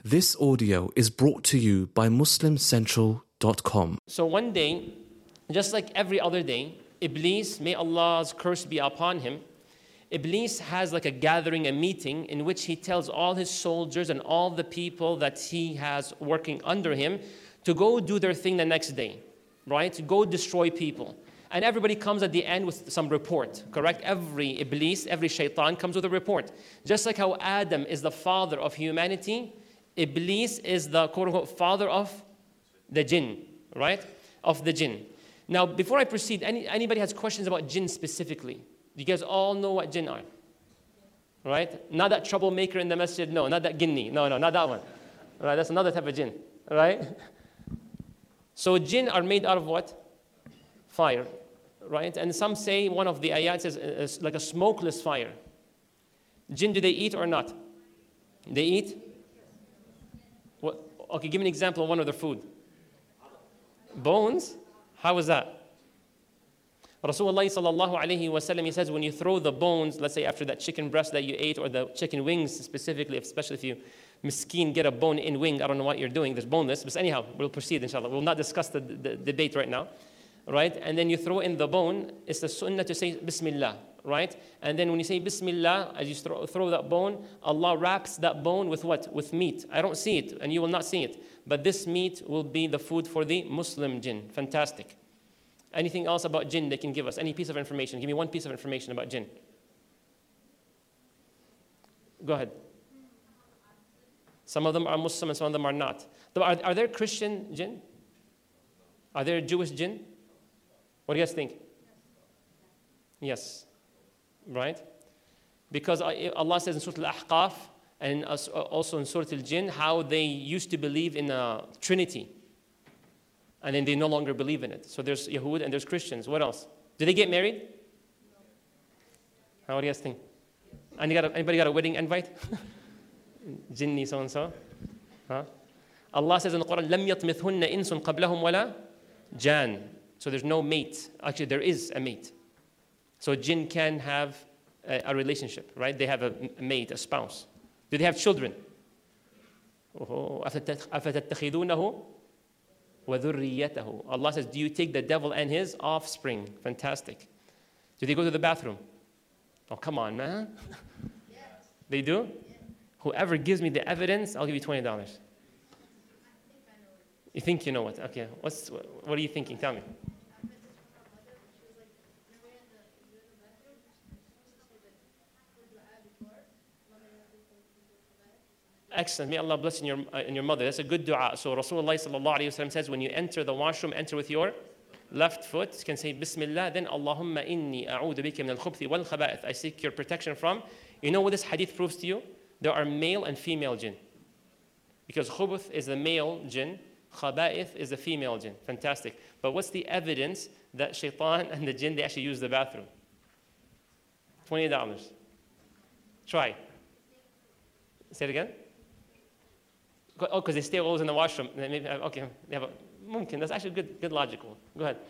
This audio is brought to you by MuslimCentral.com. So one day, just like every other day, Iblis, may Allah's curse be upon him, Iblis has like a gathering, a meeting in which he tells all his soldiers and all the people that he has working under him to go do their thing the next day, right? To go destroy people. And everybody comes at the end with some report, correct? Every Iblis, every shaitan comes with a report. Just like how Adam is the father of humanity, Iblis is the quote-unquote father of the jinn, right? Of the jinn. Now, before I proceed, anybody has questions about jinn specifically? You guys all know what jinn are, right? Not that troublemaker in the masjid, no, not that ginni, no, not that one. Right? That's another type of jinn, right? So jinn are made out of what? Fire, right? And some say, one of the ayat says, like a smokeless fire. Jinn, do they eat or not? They eat? What? Okay, give me an example of one of their food. Bones? How is that? Rasulullah sallallahu alayhi wa sallam, he says, when you throw the bones, let's say after that chicken breast that you ate, or the chicken wings specifically, especially if you miskeen get a bone in wing, I don't know what you're doing, there's boneless, but anyhow, we'll proceed inshallah. We'll not discuss the debate right now, right? And then you throw in the bone, it's the sunnah to say Bismillah, right? And then when you say Bismillah, as you throw that bone, Allah wraps that bone with what? With meat. I don't see it, and you will not see it, but this meat will be the food for the Muslim jinn. Fantastic. Anything else about jinn they can give us? Any piece of information? Give me one piece of information about jinn. Go ahead. Some of them are Muslim and some of them are not. Are there Christian jinn? Are there Jewish jinn? What do you guys think? Yes. Right? Because Allah says in Surah Al-Ahqaf and also in Surah Al-Jinn how they used to believe in a Trinity. And then they no longer believe in it. So there's Yahud and there's Christians. What else? Do they get married? How do you guys think? Anybody got a wedding invite? Jinni so-and-so? Huh? Allah says in the Quran, لَمْ يَطْمِثْهُنَّ إِنسٌ قَبْلَهُمْ وَلَا جَانٌ. So there's no mate. Actually, there is a mate. So jinn can have a relationship, right? They have a mate, a spouse. Do they have children? أَفَتَتَّخِذُونَهُ وَذُرِّيَّتَهُ. Allah says, do you take the devil and his offspring? Fantastic. Do they go to the bathroom? Oh, come on, man. Yes. They do? Yes. Whoever gives me the evidence, I'll give you $20. You think you know what? Okay. What are you thinking? Tell me. Excellent. May Allah bless in your mother. That's a good dua. So Rasulullah sallallahu alayhi wa sallam says, when you enter the washroom, enter with your left foot. You can say Bismillah. Then Allahumma inni a'udhu bika min al-khubthi wal khaba'ith. I seek your protection from. You know what this hadith proves to you? There are male and female jinn. Because khubuth is the male jinn. Khaba'ith is the female jinn. Fantastic. But what's the evidence that shaitan and the jinn, they actually use the bathroom? $20. Try. Say it again. Oh, because they stay always in the washroom. Maybe, okay, they have mumkin. That's actually good logical. Go ahead.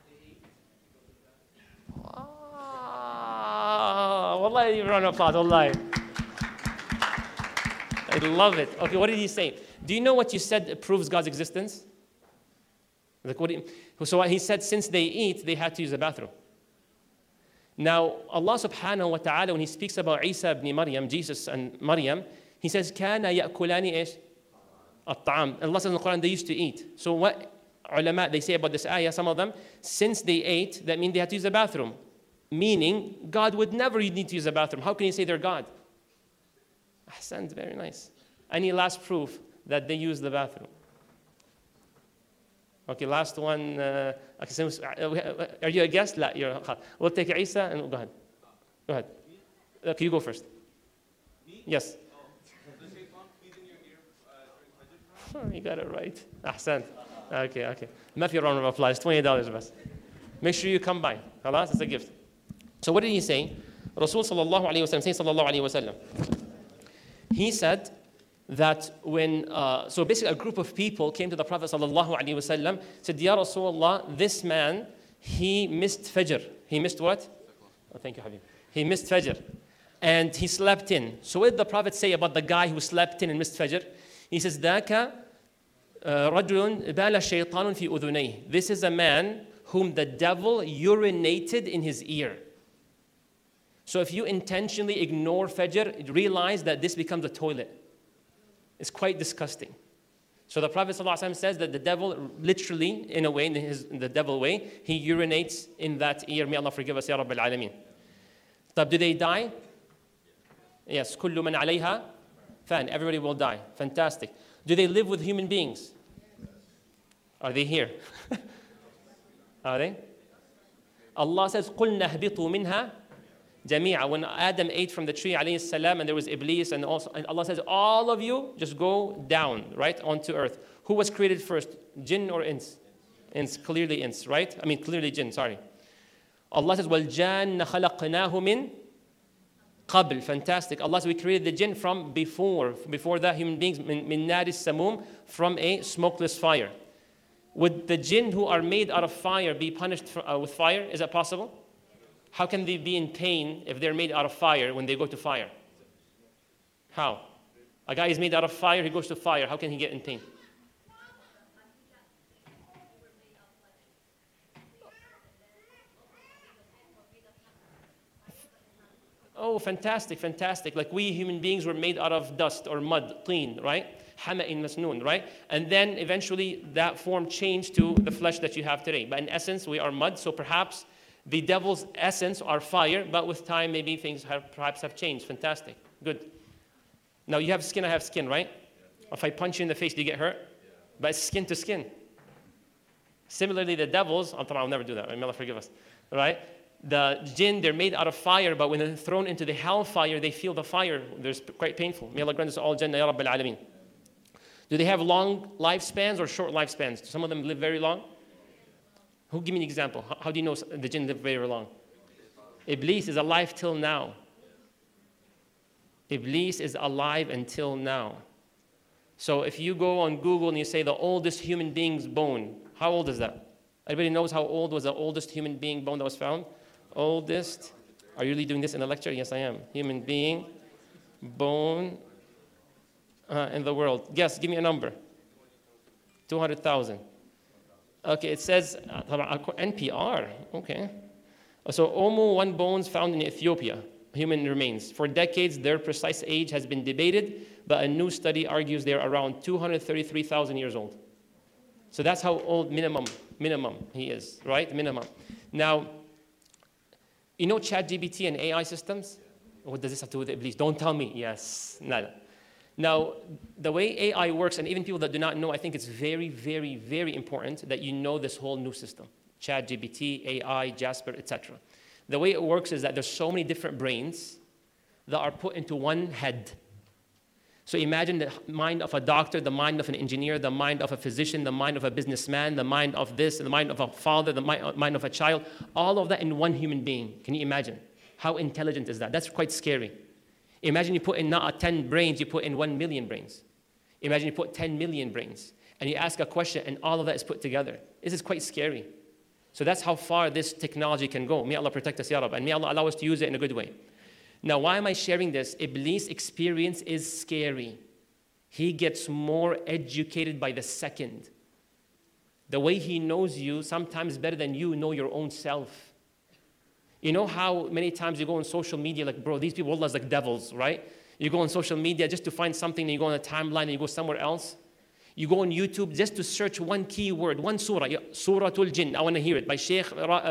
Wallahi, round of applause. Wallahi. I love it. Okay, what did he say? Do you know what you said proves God's existence? Like so he said, since they eat, they had to use the bathroom. Now, Allah subhanahu wa ta'ala, when he speaks about Isa ibn Maryam, Jesus and Maryam, he says, كَانَ يَأْكُلَانِ إِيش? الطعام. Allah says in the Quran, they used to eat. So what ulama, they say about this ayah, some of them, since they ate, that means they had to use the bathroom. Meaning, God would never need to use the bathroom. How can you say they're God? Ahsan, very nice. Any last proof that they use the bathroom? Okay, last one. Are you a guest? La, we'll take Isa and go ahead. Go ahead. Okay, you go first. Yes. You got it right. Ahsan. Okay. ما في round of applause. $20 بس. Make sure you come by. خلاص, it's a gift. So what did he say? Rasul sallallahu alayhi wa sallam, say sallallahu alayhi wa sallam. He said that when, so basically a group of people came to the Prophet sallallahu alayhi wa sallam, said, Ya Rasulullah, this man, he missed Fajr. He missed what? Oh, thank you, Habib. He missed Fajr. And he slept in. So what did the Prophet say about the guy who slept in and missed Fajr? He says, ذَاكَ رَجُلٌ بَالَ شَيْطَانٌ فِي أُذُنَيْهِ. This is a man whom the devil urinated in his ear. So if you intentionally ignore Fajr, realize that this becomes a toilet. It's quite disgusting. So the Prophet ﷺ says that the devil, literally, in a way, in the devil way, he urinates in that ear. May Allah forgive us, Ya Rabbil Alameen. Do they die? Yes. كُلُّ مَنْ عَلَيْهَا فَانٍ. Everybody will die. Fantastic. Do they live with human beings? Are they here? Are they? Allah says, قُلْ نَهْبِطُوا مِنْهَا جَمِيعًا. When Adam ate from the tree, alayhi salam, and there was Iblis, and Allah says, all of you just go down, right, onto earth. Who was created first, jinn or ins? Ins, clearly ins, right? I mean, clearly jinn, sorry. Allah says, وَالْجَانَّ خَلَقْنَاهُ مِنْ قَبْلِ. Fantastic. Allah says, we created the jinn from before that human beings, مِنْ نَارِ السَّمُومِ, from a smokeless fire. Would the jinn who are made out of fire be punished with fire? Is that possible? How can they be in pain if they're made out of fire when they go to fire? How? A guy is made out of fire, he goes to fire. How can he get in pain? Oh, fantastic, fantastic. Like we human beings were made out of dust or mud, clean, right? Hama'in masnoon, right? And then eventually that form changed to the flesh that you have today. But in essence, we are mud, so perhaps the devil's essence are fire, but with time maybe things perhaps have changed. Fantastic, good. Now you have skin, I have skin, right? If I punch you in the face, do you get hurt? But it's skin to skin. Similarly, the devils, I'll never do that, may Allah forgive us, right? The jinn, they're made out of fire, but when they're thrown into the hellfire, they feel the fire. It's quite painful. May Allah grant us all Jannah, Ya Rabbil Alameen. Do they have long lifespans or short lifespans? Do some of them live very long? Who give me an example? How do you know the jinn live very long? Iblis is alive till now. Iblis is alive until now. So if you go on Google and you say the oldest human being's bone, how old is that? Everybody knows how old was the oldest human being bone that was found? Oldest. Are you really doing this in a lecture? Yes, I am. Human being bone in the world. Guess, give me a number. 200,000. Okay, it says, NPR, okay. So Omo 1 bones found in Ethiopia, human remains. For decades, their precise age has been debated, but a new study argues they're around 233,000 years old. So that's how old minimum he is, right? Minimum. Now, you know ChatGPT and AI systems? What does this have to do with Iblis? Don't tell me. Yes, nada. Now, the way AI works, and even people that do not know, I think it's very, very, very important that you know this whole new system. ChatGPT, AI, Jasper, etc. The way it works is that there's so many different brains that are put into one head. So imagine the mind of a doctor, the mind of an engineer, the mind of a physician, the mind of a businessman, the mind of this, the mind of a father, the mind of a child, all of that in one human being. Can you imagine? How intelligent is that? That's quite scary. Imagine you put in not 10 brains, you put in 1 million brains. Imagine you put 10 million brains, and you ask a question, and all of that is put together. This is quite scary. So that's how far this technology can go. May Allah protect us, Ya Rab, and may Allah allow us to use it in a good way. Now, why am I sharing this? Iblis' experience is scary. He gets more educated by the second. The way he knows you, sometimes better than you know your own self. You know how many times you go on social media, like, bro, these people are like devils, right? You go on social media just to find something, and you go on a timeline, and you go somewhere else. You go on YouTube just to search one keyword, one surah, Suratul Jinn. I want to hear it by Sheikh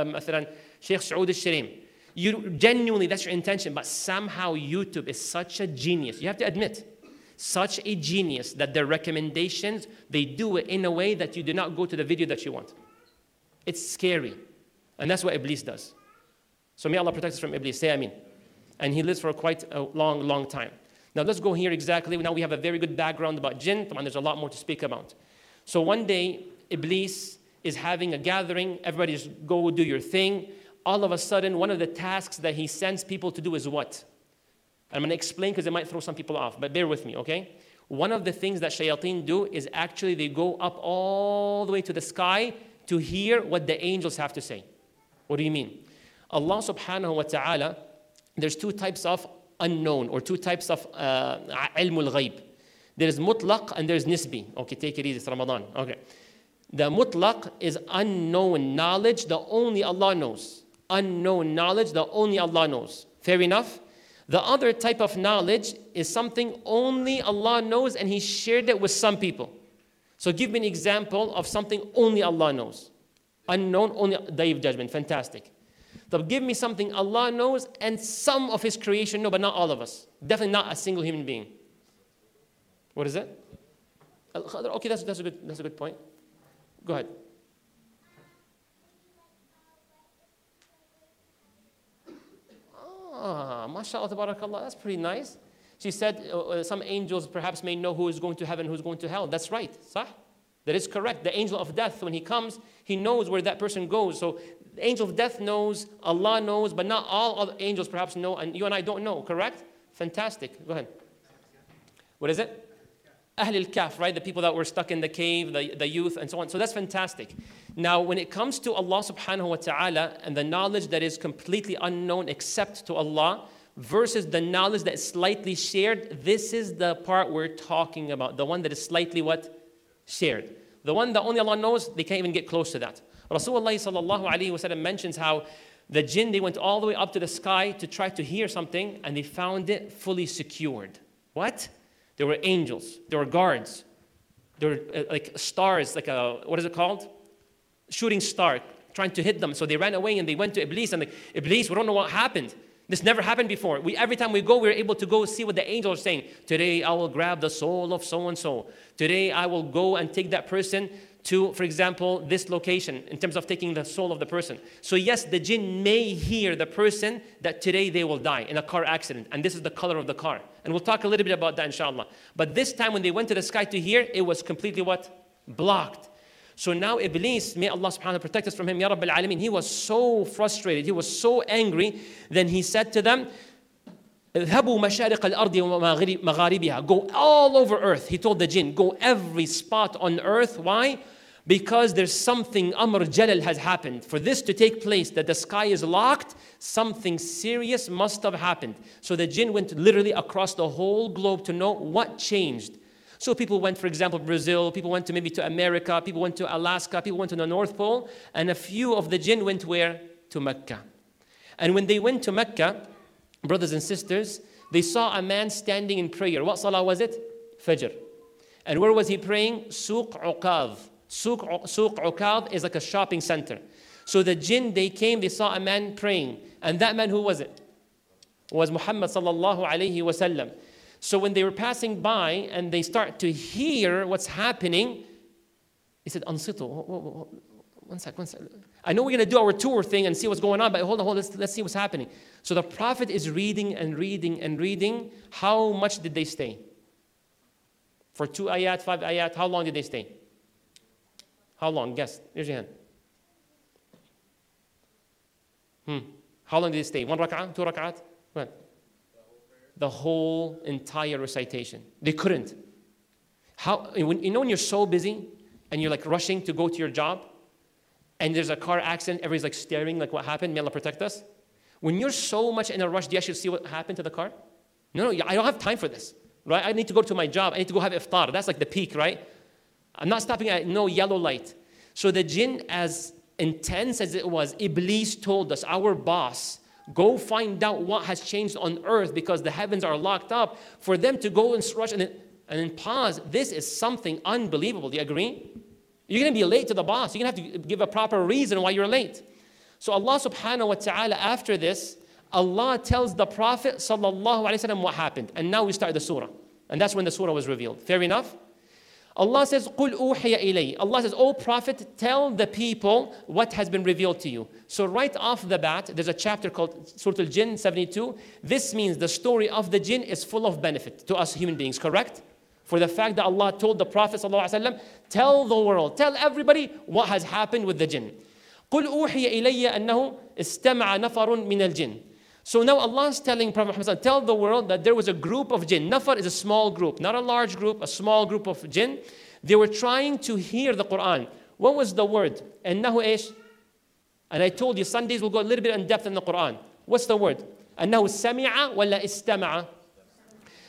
Saud al-Sharim. You genuinely, that's your intention, but somehow YouTube is such a genius. You have to admit, such a genius that their recommendations, they do it in a way that you do not go to the video that you want. It's scary. And that's what Iblis does. So may Allah protect us from Iblis. Say Ameen. And he lives for quite a long, long time. Now let's go here exactly. Now we have a very good background about jinn, and there's a lot more to speak about. So one day, Iblis is having a gathering. Everybody just go do your thing. All of a sudden, one of the tasks that he sends people to do is what? I'm going to explain because it might throw some people off, but bear with me, okay? One of the things that shayateen do is actually they go up all the way to the sky to hear what the angels have to say. What do you mean? Allah subhanahu wa ta'ala, there's two types of unknown or two types of ilmul ghaib. There's mutlaq and there's nisbi. Okay, take it easy, it's Ramadan. Okay. The mutlaq is unknown knowledge that only Allah knows. Unknown knowledge that only Allah knows. Fair enough? The other type of knowledge is something only Allah knows and He shared it with some people. So give me an example of something only Allah knows. Unknown, only Day of Judgment. Fantastic. So give me something Allah knows and some of His creation know, but not all of us. Definitely not a single human being. What is it? Okay, that's a good point. Go ahead. MashaAllah, tabarakallah, that's pretty nice. She said some angels perhaps may know who is going to heaven, who is going to hell. That's right, sah? That is correct. The angel of death, when he comes, he knows where that person goes. So the angel of death knows, Allah knows, but not all other angels perhaps know, and you and I don't know, correct? Fantastic. Go ahead. What is it? Ahl al-Kahf, right? The people that were stuck in the cave, the youth, and so on. So that's fantastic. Now, when it comes to Allah subhanahu wa ta'ala and the knowledge that is completely unknown except to Allah versus the knowledge that is slightly shared, this is the part we're talking about. The one that is slightly what? Shared. The one that only Allah knows, they can't even get close to that. Rasulullah sallallahu alayhi wa sallam mentions how the jinn, they went all the way up to the sky to try to hear something and they found it fully secured. What? There were angels. There were guards. There were like stars, like a, what is it called? Shooting star, trying to hit them. So they ran away and they went to Iblis and Iblis, we don't know what happened. This never happened before. Every time we go, we're able to go see what the angels are saying. Today I will grab the soul of so-and-so. Today I will go and take that person to, for example, this location in terms of taking the soul of the person. So yes, the jinn may hear the person that today they will die in a car accident. And this is the color of the car. And we'll talk a little bit about that inshallah. But this time when they went to the sky to hear, it was completely what? Blocked. So now Iblis, may Allah subhanahu wa ta'ala protect us from him, Ya Rabbil Alameen, he was so frustrated, he was so angry, then he said to them, اذهبوا مشارق الأرض ومغاربها. Go all over earth. He told the jinn, go every spot on earth. Why? Because there's something, Amr Jalal has happened. For this to take place, that the sky is locked, something serious must have happened. So the jinn went literally across the whole globe to know what changed. So people went, for example, Brazil, people went to maybe to America, people went to Alaska, people went to the North Pole, and a few of the jinn went where? To Mecca. And when they went to Mecca, brothers and sisters, they saw a man standing in prayer. What salah was it? Fajr. And where was he praying? Suq Uqadh. Suq Uqadh is like a shopping center. So the jinn, they came, they saw a man praying. And that man, who was it? Was Muhammad sallallahu alayhi wa sallam. So when they were passing by and they start to hear what's happening, he said, Ansitu, one sec. I know we're going to do our tour thing and see what's going on, but hold on, let's see what's happening. So the Prophet is reading and reading and reading. How much did they stay? For 2 ayat, 5 ayat, how long did they stay? How long? Guess. Here's your hand. How long did they stay? 1 rak'ah? 2 rak'at? What? The whole entire recitation. They couldn't. When you're so busy and you're like rushing to go to your job and there's a car accident, everybody's like staring like what happened, may Allah protect us. When you're so much in a rush, do you actually see what happened to the car? No, I don't have time for this, right? I need to go to my job. I need to go have iftar. That's like the peak, right? I'm not stopping at no yellow light. So the jinn, as intense as it was, Iblis told us, our boss, go find out what has changed on earth because the heavens are locked up. For them to go and rush and then pause, this is something unbelievable. Do you agree? You're going to be late to the boss. You're going to have to give a proper reason why you're late. So Allah subhanahu wa ta'ala, after this, Allah tells the Prophet sallallahu alayhi wa sallam what happened. And now we start the surah. And that's when the surah was revealed. Fair enough? Allah says, قُلْ أُوحِيَ إِلَيْهِ. Allah says, O Prophet, tell the people what has been revealed to you. So right off the bat, there's a chapter called Surah Al-Jinn 72. This means the story of the jinn is full of benefit to us human beings, correct? For the fact that Allah told the Prophet ﷺ, tell the world, tell everybody what has happened with the jinn. قُلْ أُوحِيَ إِلَيَّ أَنَّهُ اسْتَمَعَ نَفَرٌ مِنَ الْجِنِّ. So now Allah is telling Prophet Muhammad, tell the world that there was a group of jinn. Nafar is a small group, not a large group, a small group of jinn. They were trying to hear the Quran. What was the word? أنه إيش? And I told you, Sundays will go a little bit in depth in the Quran. What's the word? أنه سمع ولا استمع?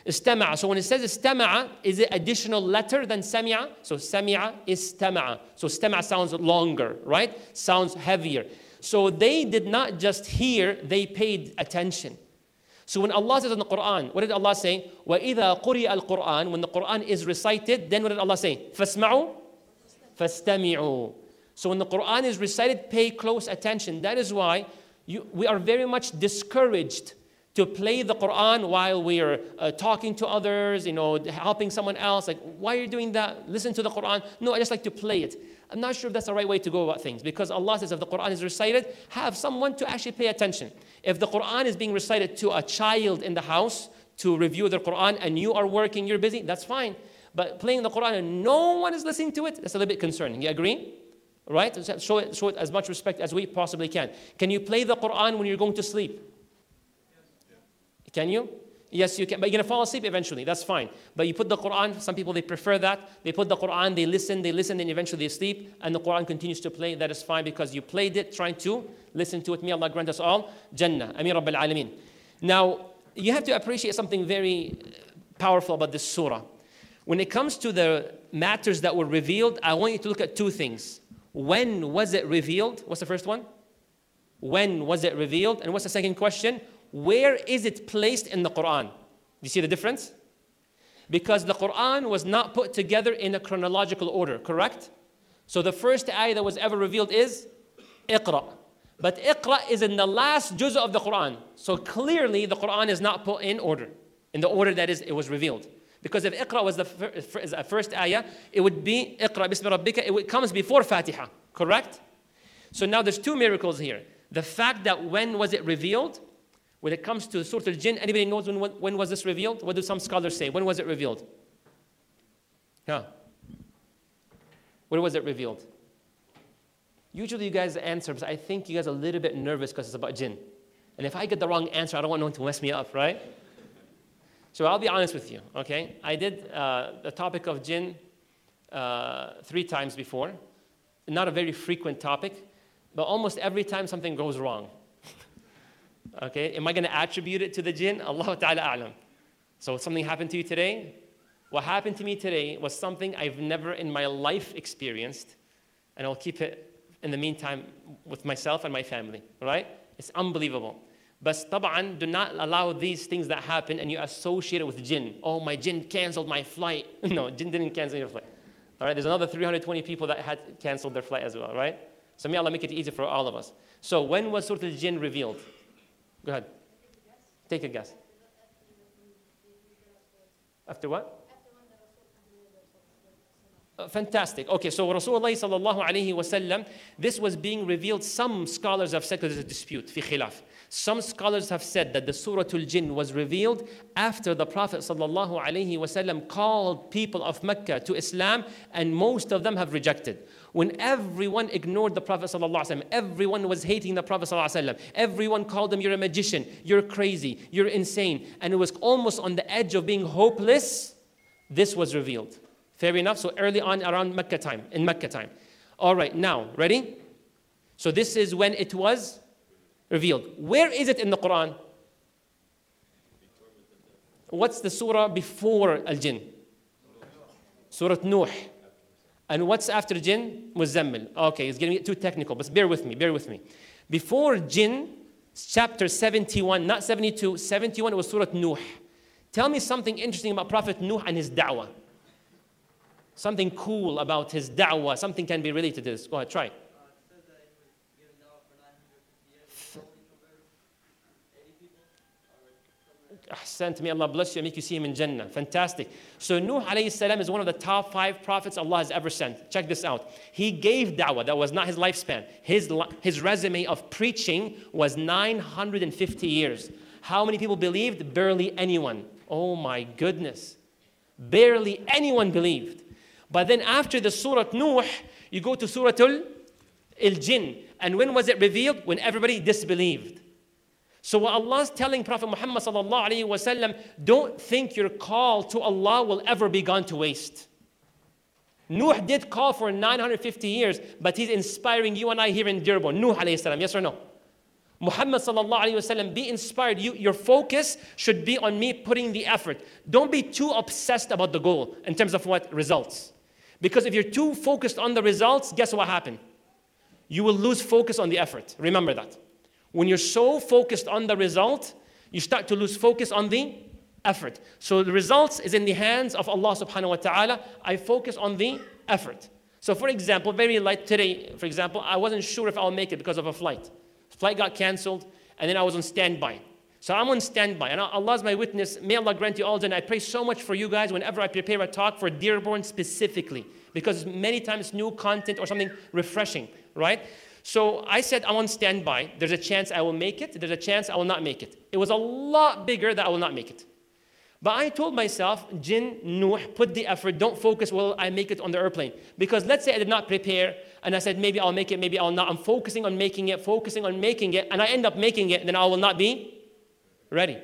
Istama'a. So when it says istama'a, is it additional letter than sami'a? So sami'a is istama'a. So istama'a sounds longer, right? Sounds heavier. So they did not just hear, they paid attention. So when Allah says in the Quran, what did Allah say? وَإِذَا قُرِئَ الْقُرْآنِ. When the Quran is recited, then what did Allah say? فَاسْمَعُوا فَاسْتَمِعُوا. So when the Quran is recited, pay close attention. That is why we are very much discouraged to play the Quran while we are talking to others, helping someone else. Like, why are you doing that? Listen to the Quran. No, I just like to play it. I'm not sure if that's the right way to go about things, because Allah says if the Quran is recited, have someone to actually pay attention. If the Quran is being recited to a child in the house to review the Quran and you are working, you're busy, that's fine. But playing the Quran and no one is listening to it, that's a little bit concerning. You agree? Right? Show it as much respect as we possibly can. Can you play the Quran when you're going to sleep? Can you? Yes, you can. But you're going to fall asleep eventually. That's fine. But you put the Quran, some people, they prefer that. They put the Quran, they listen, and eventually they sleep. And the Quran continues to play. That is fine because you played it, trying to listen to it. May Allah grant us all Jannah. Ameen Rabbil Alameen. Now, you have to appreciate something very powerful about this surah. When it comes to the matters that were revealed, I want you to look at two things. When was it revealed? What's the first one? When was it revealed? And what's the second question? Where is it placed in the Quran? Do you see the difference? Because the Quran was not put together in a chronological order, correct? So the first ayah that was ever revealed is Iqra. But Iqra is in the last juz of the Quran. So clearly the Quran is not put in order, in the order that it was revealed. Because if Iqra was the first ayah, it would be Iqra bismi rabbika, it comes before Fatiha, correct? So now there's two miracles here. The fact that when was it revealed? When it comes to Surah Al-Jinn, anybody knows when was this revealed? What do some scholars say? When was it revealed? Yeah. When was it revealed? Usually you guys answer, but I think you guys are a little bit nervous because it's about jinn. And if I get the wrong answer, I don't want no one to mess me up, right? So I'll be honest with you, okay? I did the topic of jinn 3 times before. Not a very frequent topic, but almost every time something goes wrong. Okay, am I going to attribute it to the jinn? Allah Ta'ala a'lam. So something happened to you today? What happened to me today was something I've never in my life experienced, and I'll keep it in the meantime with myself and my family, right? It's unbelievable. But tab'an, do not allow these things that happen and you associate it with jinn. Oh, my jinn canceled my flight. No, jinn didn't cancel your flight. All right, there's another 320 people that had canceled their flight as well, right? So may Allah make it easy for all of us. So when was Surah Al-Jinn revealed? Go ahead. Take a guess. After what? Fantastic. Okay, so Rasulullah sallallahu alayhi wa sallam, this was being revealed. Some scholars have said, because there's a dispute, fi khilaf. Some scholars have said that the Surah Al-Jinn was revealed after the Prophet sallallahu alayhi wa sallam called people of Mecca to Islam, and most of them have rejected. When everyone ignored the Prophet sallallahu alayhi wa sallam, everyone was hating the Prophet sallallahu alayhi wa sallam, everyone called him, you're a magician, you're crazy, you're insane, and it was almost on the edge of being hopeless, this was revealed. Fair enough? So early on around Mecca time, in Mecca time. All right, now, ready? So this is when it was revealed. Where is it in the Quran? What's the surah before Al-Jinn? Surah Nuh. And what's after Jinn? Muzammil. Okay, it's getting too technical, but bear with me, bear with me. Before Jinn, chapter 71, not 72, 71, it was Surah Nuh. Tell me something interesting about Prophet Nuh and his da'wah. Something cool about his da'wah. Something can be related to this. Go ahead, try. It says that he was given da'wah for 950 years. All he converted 80 people. Ahsan, may Allah bless you and make you see him in Jannah. Fantastic. So Nuh alayhi salam is one of the top 5 prophets Allah has ever sent. Check this out. He gave da'wah. That was not his lifespan. His resume of preaching was 950 years. How many people believed? Barely anyone. Oh my goodness. Barely anyone believed. But then after the Surah Nuh, you go to Surah Al-Jinn. And when was it revealed? When everybody disbelieved. So what Allah's telling Prophet Muhammad sallallahu alaihi wasallam, don't think your call to Allah will ever be gone to waste. Nuh did call for 950 years, but he's inspiring you and I here in Dearborn. Nuh alayhi salam, yes or no? Muhammad sallallahu alayhi wasallam, be inspired. Your focus should be on me putting the effort. Don't be too obsessed about the goal in terms of what results. Because if you're too focused on the results, guess what happened? You will lose focus on the effort. Remember that. When you're so focused on the result, you start to lose focus on the effort. So the results is in the hands of Allah subhanahu wa ta'ala. I focus on the effort. So for example, very light today, for example, I wasn't sure if I'll make it because of a flight. Flight got canceled, and then I was on standby. So I'm on standby, and Allah is my witness. May Allah grant you all Jannah. I pray so much for you guys whenever I prepare a talk for Dearborn specifically, because many times new content or something refreshing, right? So I said I'm on standby. There's a chance I will make it. There's a chance I will not make it. It was a lot bigger that I will not make it. But I told myself, Jinn, Nuh, put the effort. Don't focus, will I make it on the airplane? Because let's say I did not prepare, and I said, maybe I'll make it, maybe I'll not. I'm focusing on making it, and I end up making it, then I will not be ready.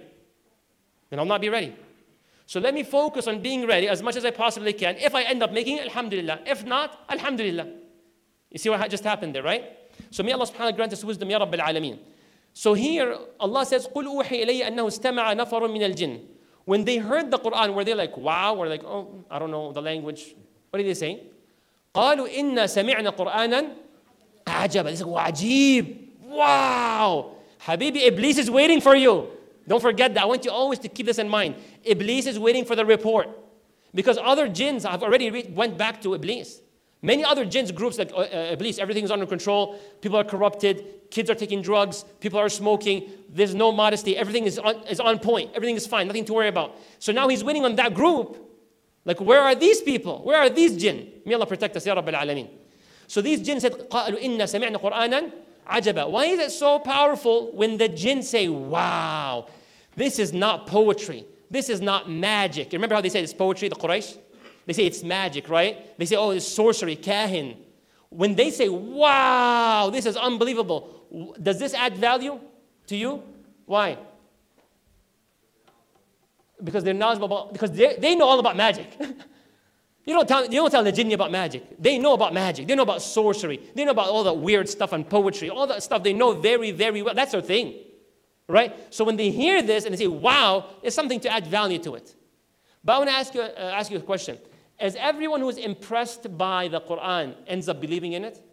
Then I'll not be ready. So let me focus on being ready as much as I possibly can. If I end up making it, alhamdulillah. If not, alhamdulillah. You see what just happened there, right? So may Allah subhanahu wa ta'ala grant us wisdom, ya Rabbil Alameen. So here, Allah says, قُلْ أُوحِي إِلَيَّ أَنَّهُ اسْتَمَعَ نَفَرٌ مِنَ الْجِنِّ. When they heard the Quran, were they like, wow? Or like, oh, I don't know the language. What did they say? قالوا إنا سمعنا قرآنا عجبا. They said, وعجيب. Wow. Habibi, Iblis is waiting for you. Don't forget that. I want you always to keep this in mind. Iblis is waiting for the report. Because other jinns have already went back to Iblis. Many other jinns groups like Iblis, everything is under control. People are corrupted. Kids are taking drugs. People are smoking. There's no modesty. Everything is on point. Everything is fine. Nothing to worry about. So now he's winning on that group. Like, where are these people? Where are these jinn? May Allah protect us, Ya Rabbil Alameen. So these jinn said, قَالُوا إِنَّا سَمِعْنَا قُرْآنًا عَجَبًا. Why is it so powerful when the jinn say, wow, this is not poetry. This is not magic. You remember how they say it's poetry, the Quraysh? They say it's magic, right? They say, oh, it's sorcery, kahin. When they say, wow, this is unbelievable, does this add value to you? Why? Because they're knowledgeable about, because they know all about magic. You don't tell the jinn about magic. They know about magic. They know about sorcery. They know about all the weird stuff and poetry. All that stuff they know very, very well. That's their thing, right? So when they hear this and they say, wow, there's something to add value to it. But I want to ask you a question. As everyone who is impressed by the Quran ends up believing in it?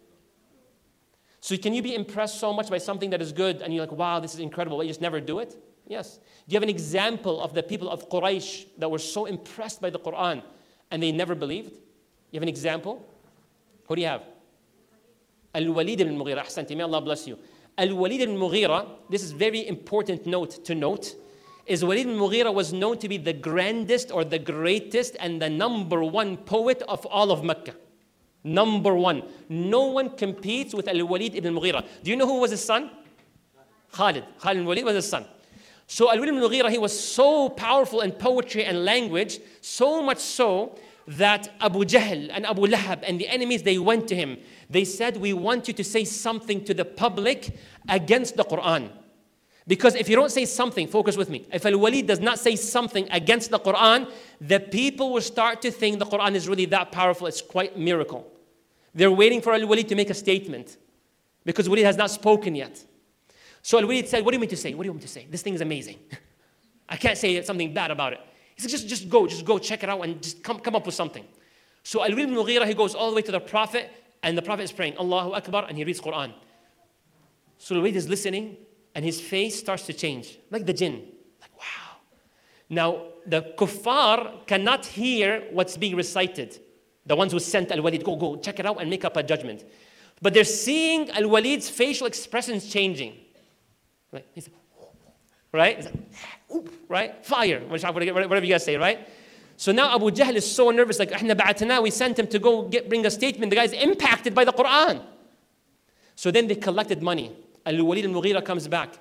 So can you be impressed so much by something that is good and you're like, wow, this is incredible, but you just never do it? Yes. Do you have an example of the people of Quraysh that were so impressed by the Quran and they never believed? You have an example? Who do you have? Al-Walid ibn Mughira. Ahsanti, may Allah bless you. Al-Walid ibn Mughira, this is very important note to note, is Walid ibn Mughira was known to be the grandest or the greatest and the number one poet of all of Mecca. Number one. No one competes with Al-Walid ibn Mughira. Do you know who was his son? Khalid. Khalid ibn Walid was his son. So Al-Walid ibn Mughira, he was so powerful in poetry and language, so much so that Abu Jahl and Abu Lahab and the enemies, they went to him. They said, we want you to say something to the public against the Quran. Because if you don't say something, focus with me, if Al-Walid does not say something against the Quran, the people will start to think the Quran is really that powerful. It's quite a miracle. They're waiting for Al-Walid to make a statement because Walid has not spoken yet. So Al-Walid said, what do you mean to say? What do you want me to say? This thing is amazing. I can't say something bad about it. He said, just go, check it out and just come up with something. So Al-Walid ibn Mughira, he goes all the way to the Prophet and the Prophet is praying, Allahu Akbar, and he reads Quran. So Al-Walid is listening and his face starts to change, like the jinn. Like, wow. Now, the kuffar cannot hear what's being recited. The ones who sent Al-Walid, go, check it out and make up a judgment. But they're seeing Al-Walid's facial expressions changing. Right? He's like, right? He's like, right? Fire, whatever you guys say, right? So now Abu Jahl is so nervous, like, we sent him to go bring a statement. The guy's impacted by the Quran. So then they collected money. Al-Walid al-Mughira comes back.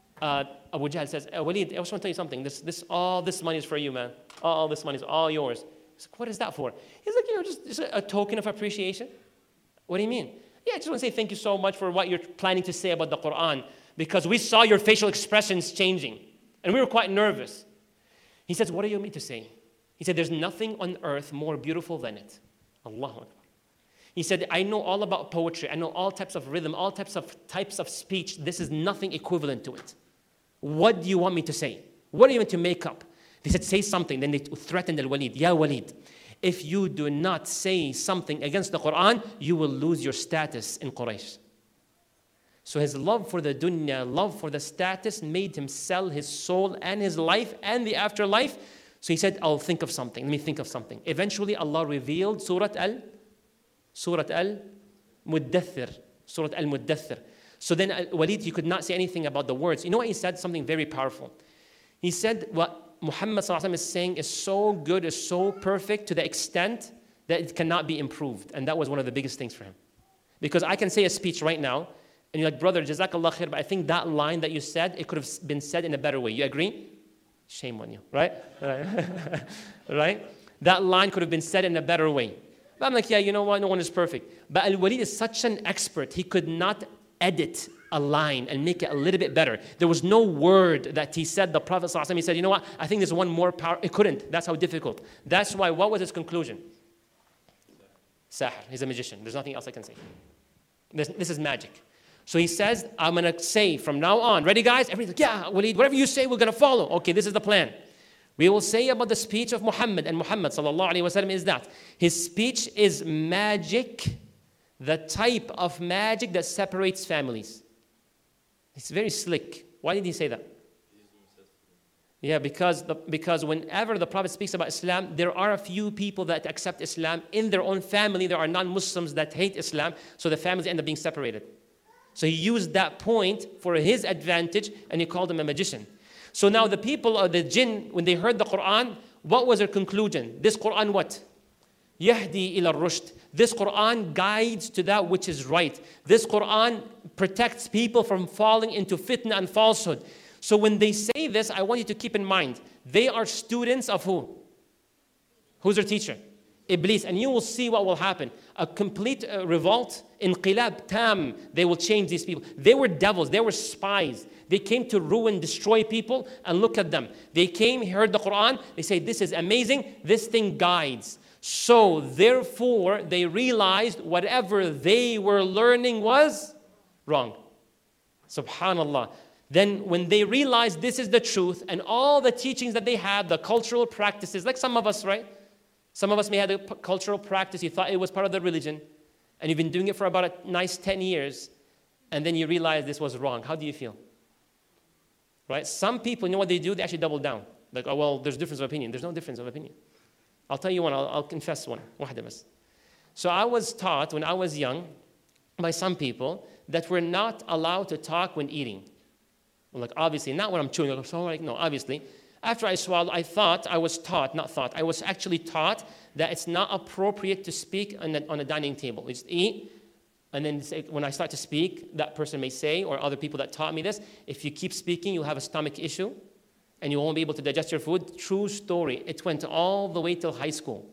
Abu Jahl says, Walid, I just want to tell you something. All this money is for you, man. All this money is all yours. He's like, what is that for? He's like, just a token of appreciation. What do you mean? Yeah, I just want to say thank you so much for what you're planning to say about the Quran, because we saw your facial expressions changing, and we were quite nervous. He says, what do you want me to say? He said, there's nothing on earth more beautiful than it. Allahu Akbar. He said, I know all about poetry. I know all types of rhythm, all types of speech. This is nothing equivalent to it. What do you want me to say? What do you want to make up? They said, say something. Then they threatened Al-Walid. Ya Walid, if you do not say something against the Quran, you will lose your status in Quraysh. So his love for the dunya, love for the status made him sell his soul and his life and the afterlife. So he said, I'll think of something. Let me think of something. Eventually Allah revealed Surah Al-Muddathir. So then Walid, he could not say anything about the words. You know what he said? Something very powerful. He said what Muhammad ﷺ is saying is so good, is so perfect to the extent that it cannot be improved. And that was one of the biggest things for him. Because I can say a speech right now, and you're like, brother, Jazakallah khair, but I think that line that you said, it could have been said in a better way. You agree? Shame on you, right? Right? That line could have been said in a better way. But I'm like, yeah, you know what? No one is perfect. But Al-Walid is such an expert. He could not edit a line and make it a little bit better. There was no word that he said, the Prophet ﷺ, he said, you know what? I think there's one more power. It couldn't. That's how difficult. That's why, what was his conclusion? Sahir. He's a magician. There's nothing else I can say. This is magic. So he says, I'm going to say from now on, ready guys? Everybody's like, yeah, Walid, whatever you say, we're going to follow. Okay, this is the plan. We will say about the speech of Muhammad, and Muhammad sallallahu alaihi wasallam is that his speech is magic, the type of magic that separates families. It's very slick. Why did he say that? Yeah, because whenever the Prophet speaks about Islam, there are a few people that accept Islam. In their own family, there are non-Muslims that hate Islam, so the families end up being separated. So he used that point for his advantage, and he called him a magician. So now the people of the jinn, when they heard the Quran, what was their conclusion? This Quran what? Yahdi ila rushd. This Quran guides to that which is right. This Quran protects people from falling into fitna and falsehood. So when they say this, I want you to keep in mind, they are students of who? Who's their teacher? Iblis. And you will see what will happen. A complete revolt, inqilab tam. They will change these people. They were devils. They were spies. They came to ruin, destroy people, and look at them. They came, heard the Quran. They say, this is amazing. This thing guides. So therefore, they realized whatever they were learning was wrong. Subhanallah. Then when they realized this is the truth, and all the teachings that they had, the cultural practices, like some of us, right? Some of us may have a cultural practice. You thought it was part of the religion, and you've been doing it for about a nice 10 years, and then you realize this was wrong. How do you feel? Right? Some people, you know what they do? They actually double down. Like, oh, well, there's difference of opinion. There's no difference of opinion. I'll tell you one. I'll confess one. So I was taught when I was young by some people that we're not allowed to talk when eating. Well, like, obviously, not when I'm chewing. So like, no, obviously. After I swallowed, I was actually taught that it's not appropriate to speak on a dining table. You just eat, and then when I start to speak, that person may say, or other people that taught me this, if you keep speaking, you'll have a stomach issue, and you won't be able to digest your food. True story. It went all the way till high school.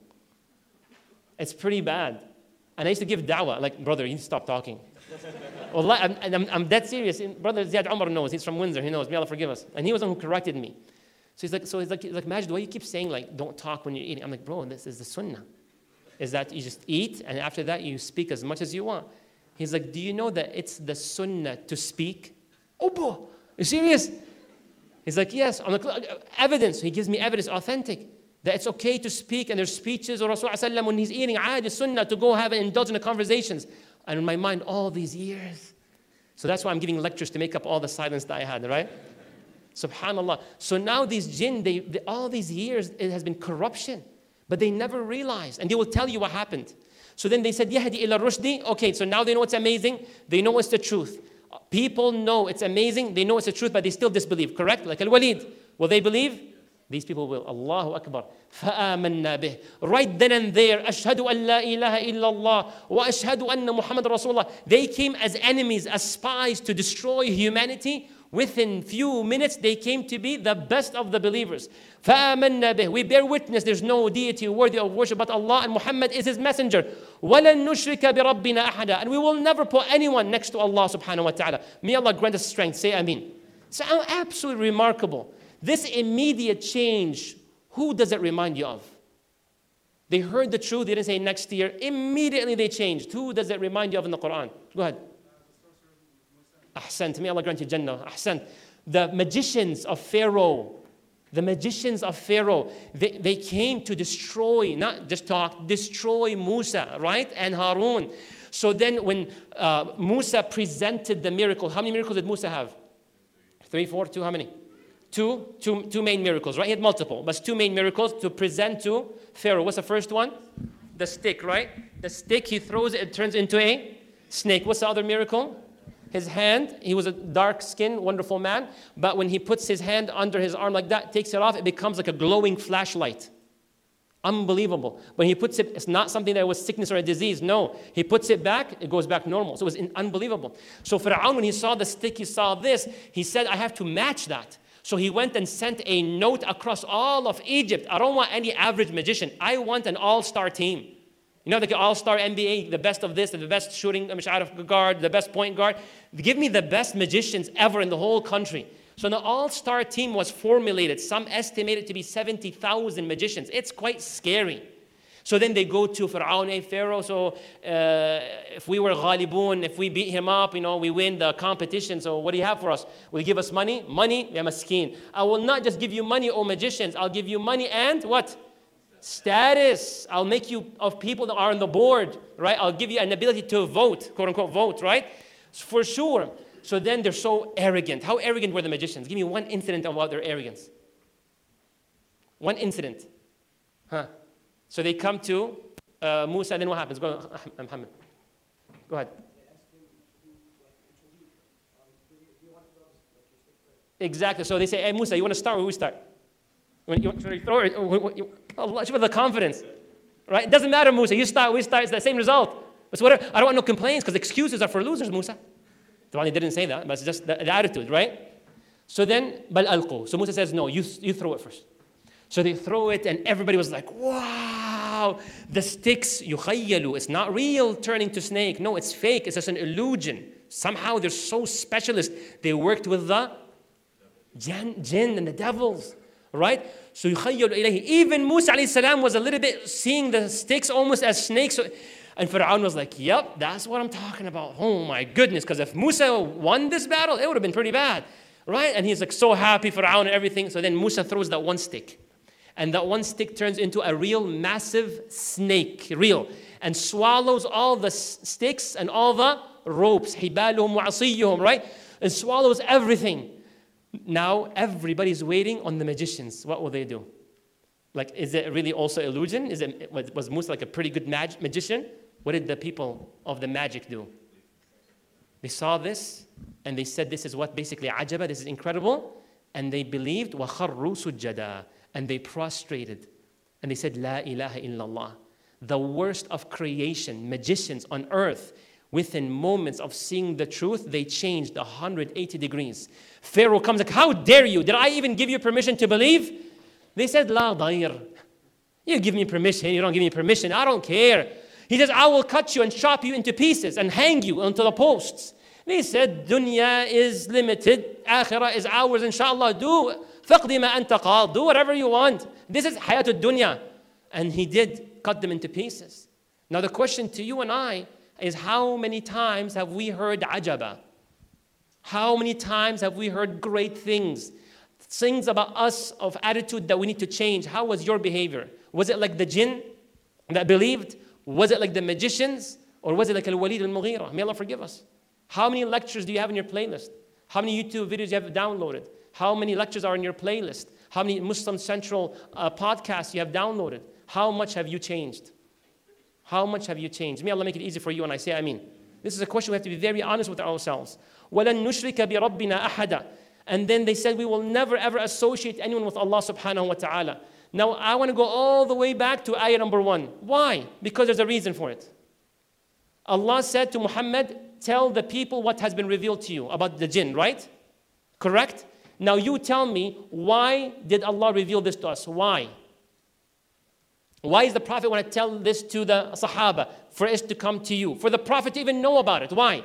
It's pretty bad. And I used to give da'wah, like, brother, you need to stop talking. Wallah, I'm dead serious. Brother Ziad Umar knows. He's from Windsor. He knows. May Allah forgive us. And he was the one who corrected me. So he's like, Majid, why you keep saying, like, don't talk when you're eating? I'm like, bro, this is the sunnah. Is that you just eat, and after that, you speak as much as you want. He's like, do you know that it's the sunnah to speak? Oh, bro, you serious? He's like, yes. I'm like, evidence. He gives me evidence, authentic, that it's okay to speak, and there's speeches, or Rasulullah when he's eating, the sunnah, to go have and indulge in the conversations. And in my mind, all these years. So that's why I'm giving lectures to make up all the silence that I had, right? Subhanallah. So now these jinn, all these years, it has been corruption. But they never realized. And they will tell you what happened. So then they said, Yahdi ila rushdi. Okay, so now they know it's amazing. They know it's the truth. People know it's amazing. They know it's the truth, but they still disbelieve. Correct? Like Al-Walid. Will they believe? These people will. Allahu Akbar. فَآمَنَّا بِهِ. Right then and there. أَشْهَدُ أَن لَا إِلَهَ إِلَّا اللَّهِ وَأَشْهَدُ أَنَّ مُحَمَّدَ رَسُولُ اللَّهِ. They came as enemies, as spies to destroy humanity. Within few minutes, they came to be the best of the believers. فَآمَنَّا بِهِ. We bear witness there's no deity worthy of worship but Allah, and Muhammad is his messenger. وَلَن نُشْرِكَ بِرَبِّنَا أَحَدًا. And we will never put anyone next to Allah subhanahu wa ta'ala. May Allah grant us strength. Say Ameen. It's absolutely remarkable. This immediate change, who does it remind you of? They heard the truth, they didn't say next year. Immediately they changed. Who does it remind you of in the Quran? Go ahead. Ahsant. May Allah grant you Jannah. Ahsant. The magicians of Pharaoh, they came to destroy, not just talk, destroy Musa, right? And Harun. So then when Musa presented the miracle, how many miracles did Musa have? 3, 4, 2, how many? Two main miracles, right? He had multiple, but 2 main miracles to present to Pharaoh. What's the first one? The stick, right? The stick, he throws it, it turns into a snake. What's the other miracle? His hand, he was a dark-skinned, wonderful man, but when he puts his hand under his arm like that, takes it off, it becomes like a glowing flashlight. Unbelievable. When he puts it, it's not something that was sickness or a disease. No, he puts it back, it goes back normal. So it was unbelievable. So Fir'aun, when he saw the stick, he saw this, he said, I have to match that. So he went and sent a note across all of Egypt. I don't want any average magician. I want an all-star team. You know, like an all-star NBA, the best of this, the best shooting guard, the best point guard. Give me the best magicians ever in the whole country. So an all-star team was formulated. Some estimate it to be 70,000 magicians. It's quite scary. So then they go to Fir'aun, Pharaoh, so if we were ghalibun, if we beat him up, you know, we win the competition, so what do you have for us? Will you give us money? Money, ya maskeen. I will not just give you money, O magicians. I'll give you money and what? Status. I'll make you of people that are on the board, right? I'll give you an ability to vote, quote unquote vote, right? For sure. So then they're so arrogant. How arrogant were the magicians? Give me one incident about their arrogance. One incident. Huh? So they come to Musa, and then what happens? Go, Muhammad. Go ahead. Exactly. So they say, hey, Musa, you want to start or we start? Should we throw it? Allah, show the confidence. Right? It doesn't matter, Musa. You start, we start. It's the same result. It's whatever. I don't want no complaints because excuses are for losers, Musa. The one didn't say that, but it's just the attitude, right? So then, bal alqu. So Musa says, no, you throw it first. So they throw it, and everybody was like, wow, the sticks, yukhayyalu. It's not real turning to snake. No, it's fake. It's just an illusion. Somehow they're so specialist. They worked with the jinn and the devils, right? So yukhayyalu ilayhi. Even Musa alayhi salam was a little bit seeing the sticks almost as snakes. And Fir'aun was like, yep, that's what I'm talking about. Oh my goodness, because if Musa won this battle, it would have been pretty bad, right? And he's like so happy, Fir'aun and everything. So then Musa throws that one stick. And that one stick turns into a real massive snake, and swallows all the sticks and all the ropes, hibaluhum wa asiyuhum, right? And swallows everything. Now everybody's waiting on the magicians. What will they do? Like, is it really also illusion? Was Musa like a pretty good magician? What did the people of the magic do? They saw this, and they said, this is what basically ajaba, this is incredible. And they believed, وَخَرُّوا سُجَّدًا. And they prostrated. And they said, La ilaha illallah. The worst of creation, magicians on earth, within moments of seeing the truth, they changed 180 degrees. Pharaoh comes like, how dare you? Did I even give you permission to believe? They said, La dair. You give me permission, you don't give me permission, I don't care. He says, I will cut you and chop you into pieces and hang you onto the posts. They said, dunya is limited, akhirah is ours, inshallah. Do whatever you want. This is hayatul dunya. And he did cut them into pieces. Now the question to you and I is, how many times have we heard ajaba? How many times have we heard great things? Things about us of attitude that we need to change. How was your behavior? Was it like the jinn that believed? Was it like the magicians? Or was it like Al-Walid al-Mughira? May Allah forgive us. How many lectures do you have in your playlist? How many YouTube videos you have downloaded? How many lectures are in your playlist? How many Muslim Central podcasts you have downloaded? How much have you changed? How much have you changed? May Allah make it easy for you when I say Ameen. This is a question we have to be very honest with ourselves. وَلَن نُشْرِكَ بِرَبِّنَا أَحَدًا. And then they said, we will never ever associate anyone with Allah subhanahu wa ta'ala. Now I want to go all the way back to ayah number 1. Why? Because there's a reason for it. Allah said to Muhammad, tell the people what has been revealed to you about the jinn, right? Correct? Now you tell me, why did Allah reveal this to us? Why? Why is the Prophet want to tell this to the Sahaba? For us to come to you. For the Prophet to even know about it. Why?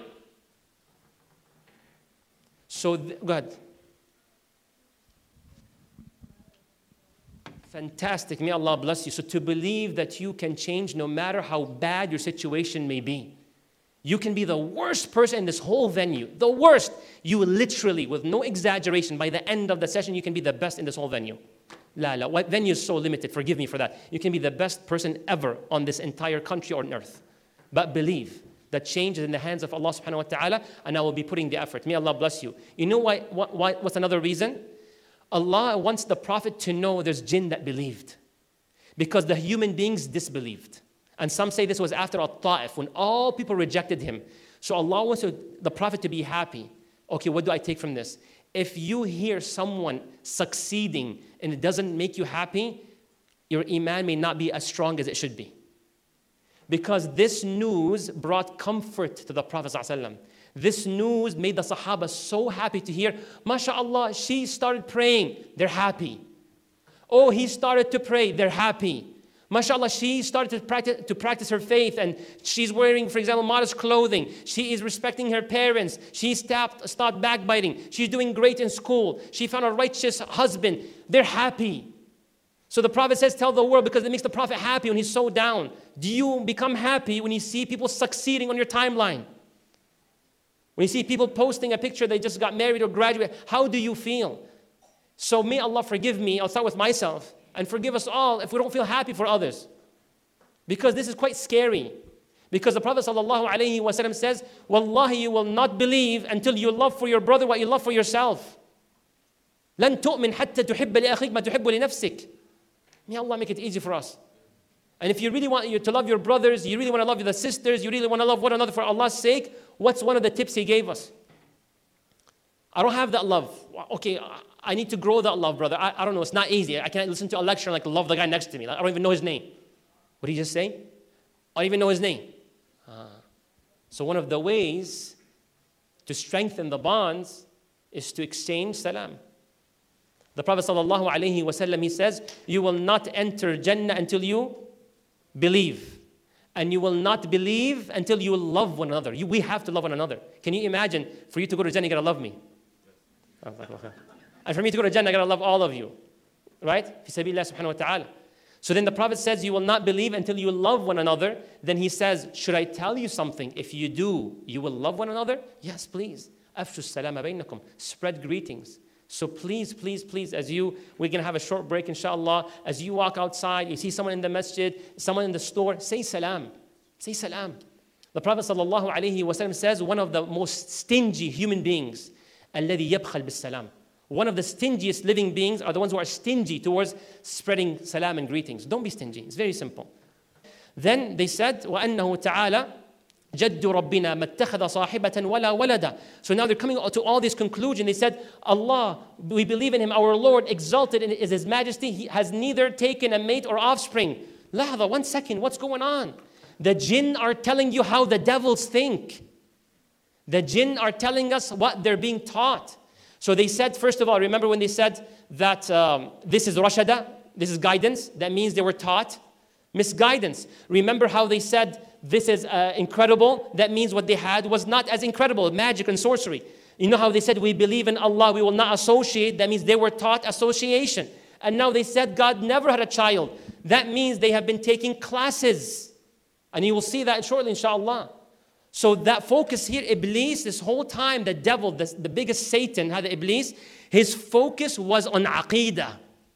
So, go ahead. Fantastic. May Allah bless you. So to believe that you can change no matter how bad your situation may be. You can be the worst person in this whole venue. The worst. You will literally, with no exaggeration, by the end of the session, you can be the best in this whole venue. What venue is so limited? Forgive me for that. You can be the best person ever on this entire country on earth. But believe that change is in the hands of Allah subhanahu wa ta'ala, and I will be putting the effort. May Allah bless you. You know what's another reason? Allah wants the Prophet to know there's jinn that believed. Because the human beings disbelieved. And some say this was after At-Ta'if, when all people rejected him. So Allah wants the Prophet to be happy. Okay, what do I take from this? If you hear someone succeeding and it doesn't make you happy, your iman may not be as strong as it should be. Because this news brought comfort to the Prophet ﷺ. This news made the Sahaba so happy to hear, MashaAllah, she started praying, they're happy. Oh, he started to pray, they're happy. MashaAllah, she started to practice her faith, and she's wearing, for example, modest clothing. She is respecting her parents. She stopped backbiting. She's doing great in school. She found a righteous husband. They're happy. So the Prophet says, tell the world, because it makes the Prophet happy when he's so down. Do you become happy when you see people succeeding on your timeline? When you see people posting a picture they just got married or graduated, how do you feel? So may Allah forgive me. I'll start with myself. And forgive us all if we don't feel happy for others. Because this is quite scary. Because the Prophet ﷺ says, Wallahi, you will not believe until you love for your brother what you love for yourself. لَن تُؤْمِنْ حَتَّى تُحِبَّ لِأَخِيكَ مَا تُحِبُّ لِنَفْسِكَ. May Allah make it easy for us. And if you really want to love your brothers, you really want to love the sisters, you really want to love one another for Allah's sake, what's one of the tips He gave us? I don't have that love. Okay, I need to grow that love, brother. I don't know, it's not easy. I can't listen to a lecture and love the guy next to me. I don't even know his name. What did he just say? I don't even know his name. So one of the ways to strengthen the bonds is to exchange salam. The Prophet ﷺ, he says, you will not enter Jannah until you believe. And you will not believe until you love one another. We have to love one another. Can you imagine, for you to go to Jannah, you got to love me. And for me to go to Jannah, I got to love all of you. Right? Fi sabilillah subhanahu wa ta'ala. So then the Prophet says, you will not believe until you love one another. Then he says, should I tell you something? If you do, you will love one another? Yes, please. Afshu salama bainakum. Spread greetings. So please, please, please, we're going to have a short break, inshallah. As you walk outside, you see someone in the masjid, someone in the store, say salam. Say salam. The Prophet ﷺ says, one of the most stingy human beings, الَّذِي يَبْخَلْ بِالسَّلَامِ. One of the stingiest living beings are the ones who are stingy towards spreading salam and greetings. Don't be stingy. It's very simple. Then they said, وَأَنَّهُ تَعَالَى جَدُّ رَبِّنَا مَا اتَّخَذَ صَاحِبَةً وَلَا وَلَدًا. So now they're coming to all these conclusions. They said, Allah, we believe in Him, our Lord, exalted is His majesty. He has neither taken a mate or offspring. Lahza, 1 second, what's going on? The jinn are telling you how the devils think. The jinn are telling us what they're being taught. So they said, first of all, remember when they said that this is rashada, this is guidance, that means they were taught misguidance. Remember how they said this is incredible, that means what they had was not as incredible, magic and sorcery. You know how they said we believe in Allah, we will not associate, that means they were taught association. And now they said God never had a child. That means they have been taking classes. And you will see that shortly, inshallah. So that focus here, Iblis, this whole time, the devil, the biggest Satan, had Iblis, his focus was on aqeedah.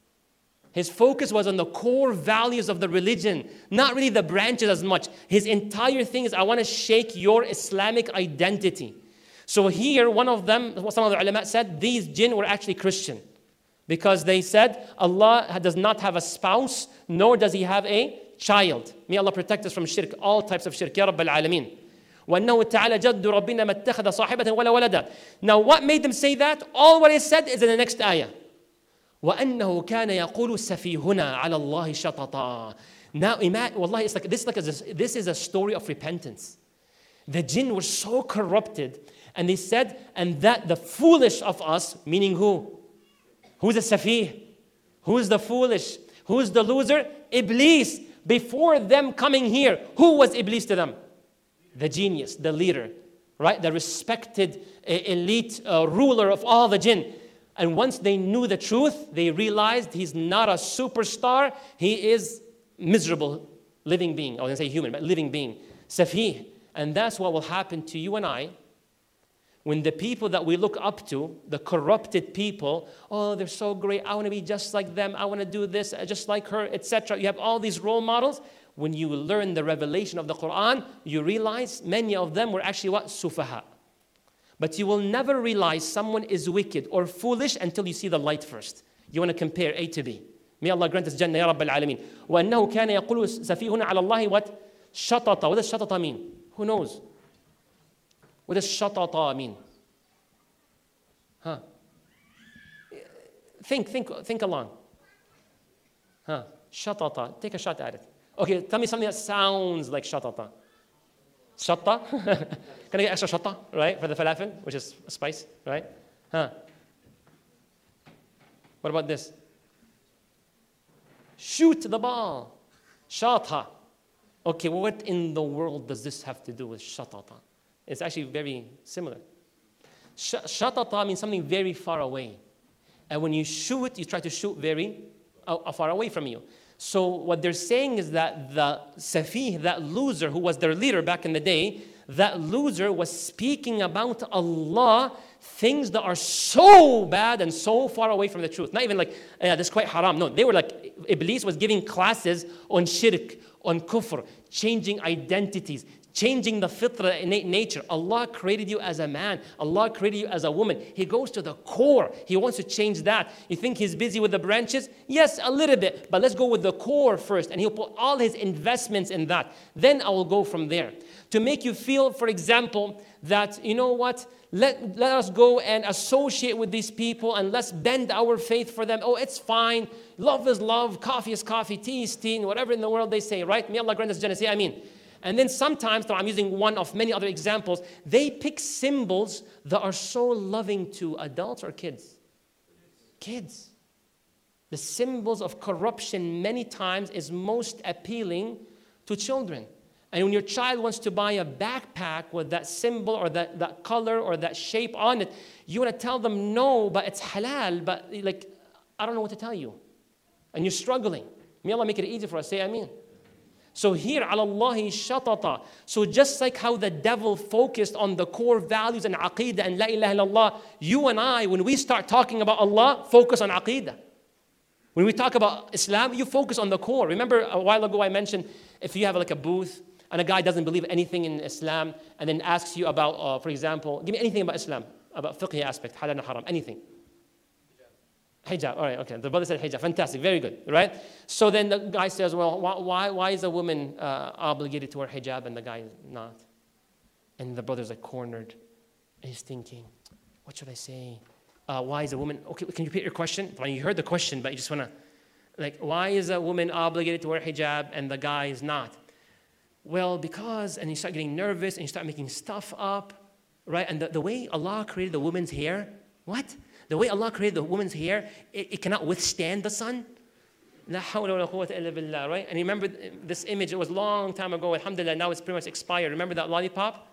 His focus was on the core values of the religion, not really the branches as much. His entire thing is, I want to shake your Islamic identity. So here, one of them, some of the ulama said, these jinn were actually Christian. Because they said, Allah does not have a spouse, nor does He have a child. May Allah protect us from shirk, all types of shirk. Ya Rabbal Alameen. وَأَنَّهُ تَعَالَى جَدُّ رَبِّنَا مَا اتَّخَذَ صَاحِبَةً وَلَا وَلَدًا. Now what made them say that? All what is said is in the next ayah. وَأَنَّهُ كَانَ يَقُولُ سَفِيهُنَا عَلَى اللَّهِ شَطَطًا. Now wallahi, it's like this is a story of repentance. The jinn were so corrupted, and they said, and that the foolish of us, meaning who? Who's the safih? Who's the foolish? Who's the loser? Iblis. Before them coming here, who was Iblis to them? The genius, the leader, right? The respected elite ruler of all the jinn. And once they knew the truth, they realized he's not a superstar. He is miserable living being. I was going to say human, but living being. Safih. And that's what will happen to you and I when the people that we look up to, the corrupted people, oh, they're so great. I want to be just like them. I want to do this just like her, etc. You have all these role models. When you learn the revelation of the Quran, you realize many of them were actually what? Sufaha. But you will never realize someone is wicked or foolish until you see the light first. You want to compare A to B. May Allah grant us Jannah, Ya Rabbil Alameen. وَأَنَّهُ كَانَ يَقُولُ سَفِيهُنَا عَلَى اللَّهِ what? Shatata. What does shatata mean? Who knows? What does shatata mean? Huh? Think along. Huh? Shatata. Take a shot at it. Okay, tell me something that sounds like shatata. Shatta? Can I get extra shatta, right? For the falafel, which is a spice, right? Huh? What about this? Shoot the ball. Shata. Okay, what in the world does this have to do with shatata? It's actually very similar. Shatata means something very far away. And when you shoot, you try to shoot very far away from you. So what they're saying is that the Safih, that loser who was their leader back in the day, that loser was speaking about Allah, things that are so bad and so far away from the truth. Not even like, yeah, this is quite haram. No, they were like, Iblis was giving classes on shirk, on kufr, changing identities, changing the fitra, innate nature. Allah created you as a man. Allah created you as a woman. He goes to the core. He wants to change that. You think he's busy with the branches? Yes, a little bit. But let's go with the core first. And he'll put all his investments in that. Then I will go from there. To make you feel, for example, that, you know what? Let us go and associate with these people and let's bend our faith for them. Oh, it's fine. Love is love. Coffee is coffee. Tea is tea. Whatever in the world they say, right? May Allah grant us Jannah. Say Ameen. And then sometimes, though I'm using one of many other examples, they pick symbols that are so loving to adults or kids. Kids. The symbols of corruption many times is most appealing to children. And when your child wants to buy a backpack with that symbol or that color or that shape on it, you want to tell them no, but it's halal, but like, I don't know what to tell you. And you're struggling. May Allah make it easy for us. Say Ameen. So here, ala Allahi shatata. So just like how the devil focused on the core values and aqeedah and la ilaha illallah, you and I, when we start talking about Allah, focus on aqeedah. When we talk about Islam, you focus on the core. Remember a while ago I mentioned if you have like a booth and a guy doesn't believe anything in Islam and then asks you about, for example, give me anything about Islam, about fiqh aspect, halal and haram, anything. Hijab, all right, okay. The brother said hijab, fantastic, very good, right? So then the guy says, well, why is a woman obligated to wear hijab and the guy is not? And the brother's like cornered. And he's thinking, what should I say? Why is a woman, okay, can you repeat your question? Well, you heard the question, but you just want to, like, why is a woman obligated to wear hijab and the guy is not? Well, because, and you start getting nervous and you start making stuff up, right? And the way Allah created the woman's hair, what? The way Allah created the woman's hair, it cannot withstand the sun. La hawla wa la quwwata illa billah, right? And remember this image, it was a long time ago, alhamdulillah, now it's pretty much expired. Remember that lollipop?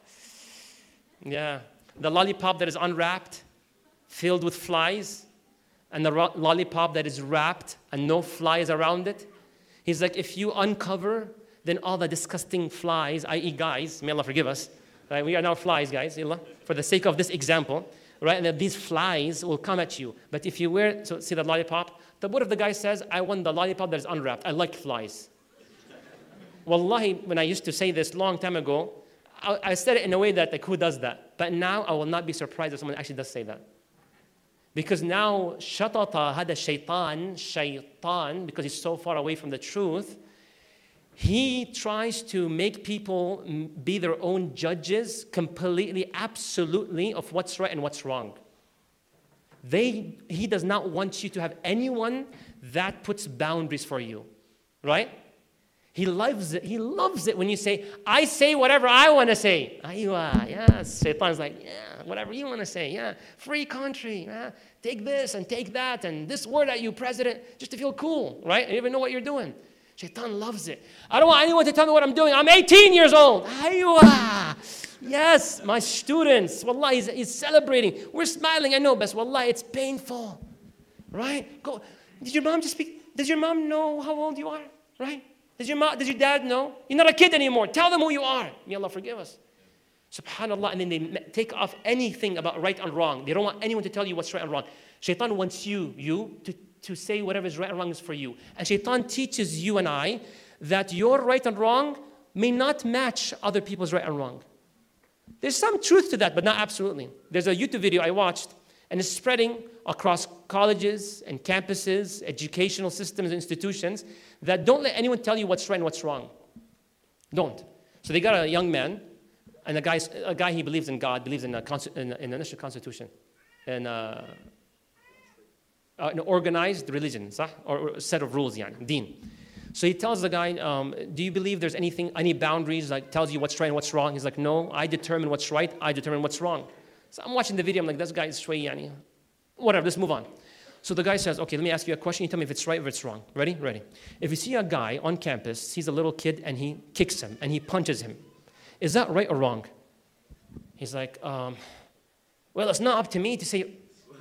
Yeah. The lollipop that is unwrapped, filled with flies, and the lollipop that is wrapped and no flies around it. He's like, if you uncover, then all the disgusting flies, i.e. guys, may Allah forgive us, right? We are now flies, guys, Allah, for the sake of this example. Right, and that these flies will come at you. But if you wear, so see the lollipop, what if the guy says, I want the lollipop that is unwrapped. I like flies. Wallahi, when I used to say this long time ago, I said it in a way that, like, who does that? But now I will not be surprised if someone actually does say that. Because now, shatata had a shaitan, because he's so far away from the truth, he tries to make people be their own judges completely, absolutely, of what's right and what's wrong. He does not want you to have anyone that puts boundaries for you, right? He loves it. He loves it when you say, I say whatever I want to say. Aywa, yes. Shaitan's like, yeah, whatever you want to say. Yeah, free country. Yeah. Take this and take that and this word at you, president, just to feel cool, right? You even know what you're doing. Shaitan loves it. I don't want anyone to tell me what I'm doing. I'm 18 years old. Aywa. Yes, my students. Wallah, he's celebrating. We're smiling. I know, but wallah, it's painful. Right? Go. Did your mom just speak? Does your mom know how old you are? Right? Does your dad know? You're not a kid anymore. Tell them who you are. May Allah forgive us. Subhanallah. And then they take off anything about right and wrong. They don't want anyone to tell you what's right and wrong. Shaitan wants you to say whatever is right and wrong is for you. And Shaitan teaches you and I that your right and wrong may not match other people's right and wrong. There's some truth to that, but not absolutely. There's a YouTube video I watched, and it's spreading across colleges and campuses, educational systems, institutions, that don't let anyone tell you what's right and what's wrong. Don't. So they got a young man, and a guy he believes in God, believes in the initial constitution, and an organized religion, or a set of rules, deen. So he tells the guy, do you believe there's any boundaries, like tells you what's right and what's wrong? He's like, no, I determine what's right, I determine what's wrong. So I'm watching the video, I'm like, this guy is sway, whatever, let's move on. So the guy says, okay, let me ask you a question, you tell me if it's right or if it's wrong. Ready? Ready. If you see a guy on campus, sees a little kid and he kicks him and he punches him, is that right or wrong? He's like, well, it's not up to me to say.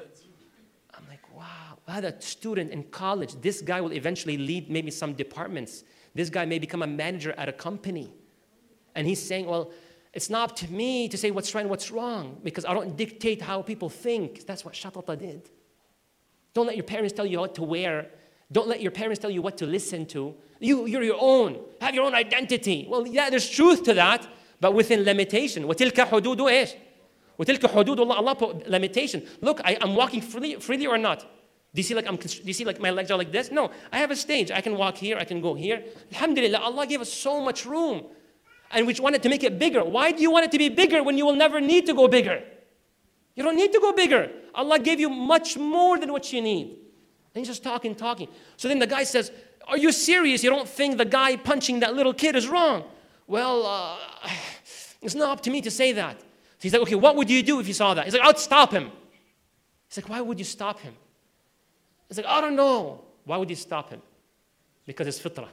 I'm like, wow, I had a student in college. This guy will eventually lead maybe some departments. This guy may become a manager at a company. And he's saying, well, it's not up to me to say what's right and what's wrong because I don't dictate how people think. That's what Shatata did. Don't let your parents tell you what to wear. Don't let your parents tell you what to listen to. You're your own. Have your own identity. Well, yeah, there's truth to that, but within limitation. وَتِلْكَ حُدُودُ إيش? وَتِلْكَ حُدُودُ اللَّهِ. Allah put limitation. Look, I'm walking freely or not? Do you see like my legs are like this? No, I have a stage. I can walk here, I can go here. Alhamdulillah, Allah gave us so much room. And we wanted to make it bigger. Why do you want it to be bigger when you will never need to go bigger? You don't need to go bigger. Allah gave you much more than what you need. And he's just talking. So then the guy says, are you serious? You don't think the guy punching that little kid is wrong? Well, it's not up to me to say that. So he's like, okay, what would you do if you saw that? He's like, I'd stop him. He's like, why would you stop him? He's like, I don't know. Why would you stop him? Because it's fitrah.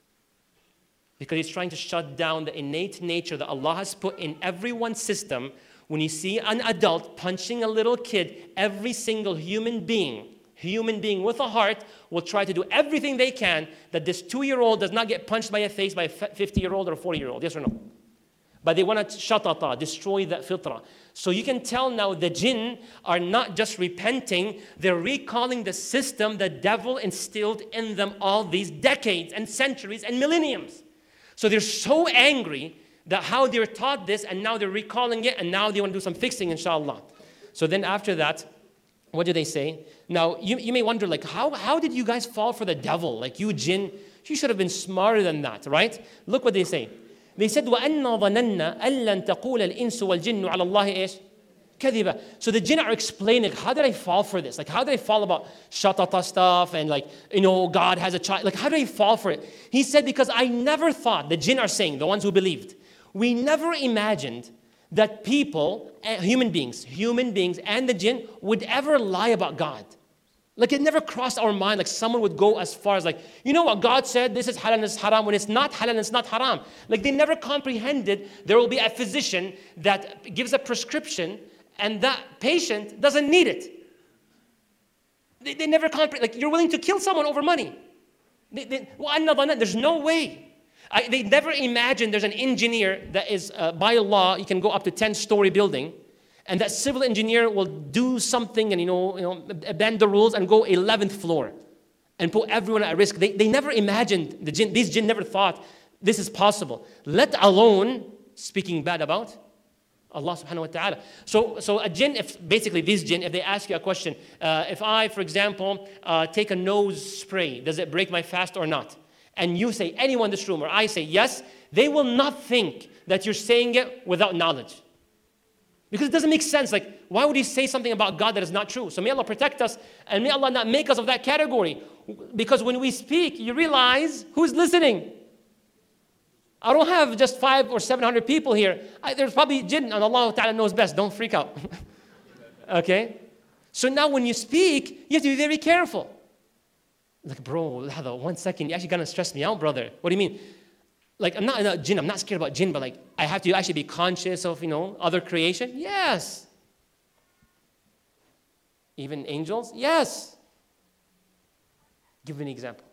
Because he's trying to shut down the innate nature that Allah has put in everyone's system. When you see an adult punching a little kid, every single human being with a heart will try to do everything they can that this 2-year-old does not get punched by a face by a 50-year-old or a 40-year-old. Yes or no? But they want to shatata, destroy that fitrah. So you can tell now the jinn are not just repenting, they're recalling the system the devil instilled in them all these decades and centuries and millenniums. So they're so angry that how they're taught this and now they're recalling it and now they want to do some fixing, inshallah. So then after that, what do they say? Now, you may wonder, like, how did you guys fall for the devil? Like, you jinn, you should have been smarter than that, right? Look what they say. They said, وَأَنَّا ظَنَنَّا أَلَّن تَقُولَ الْإِنسُ وَالْجِنُّ عَلَى اللَّهِ إِيش كَذِبًا. So the jinn are explaining, how did I fall for this? Like, how did I fall about shatata stuff and like, God has a child? Like, how did I fall for it? He said, because I never thought, the jinn are saying, the ones who believed, we never imagined that people, human beings and the jinn would ever lie about God. Like, it never crossed our mind, like someone would go as far as like, you know what God said, this is halal and this is haram, when it's not halal and it's not haram. Like, they never comprehended there will be a physician that gives a prescription and that patient doesn't need it. They never comprehend, like, you're willing to kill someone over money. There's no way. They never imagined there's an engineer that is, by law, you can go up to 10-story building, and that civil engineer will do something and, bend the rules and go 11th floor and put everyone at risk. They never imagined, these jinn never thought this is possible, let alone speaking bad about Allah subhanahu wa ta'ala. So a jinn, these jinn, if they ask you a question, if I, for example, take a nose spray, does it break my fast or not? And you say, anyone in this room, or I say yes, they will not think that you're saying it without knowledge. Because it doesn't make sense. Like, why would he say something about God that is not true? So may Allah protect us, and may Allah not make us of that category. Because when we speak, you realize who's listening. I don't have just 500 or 700 people here. There's probably jinn, and Allah Ta'ala knows best. Don't freak out. Okay? So now when you speak, you have to be very careful. Like, bro, 1 second, you're actually going to stress me out, brother. What do you mean? Like, I'm not jinn, I'm not scared about jinn, but like, I have to actually be conscious of, other creation? Yes. Even angels? Yes. Give me an example.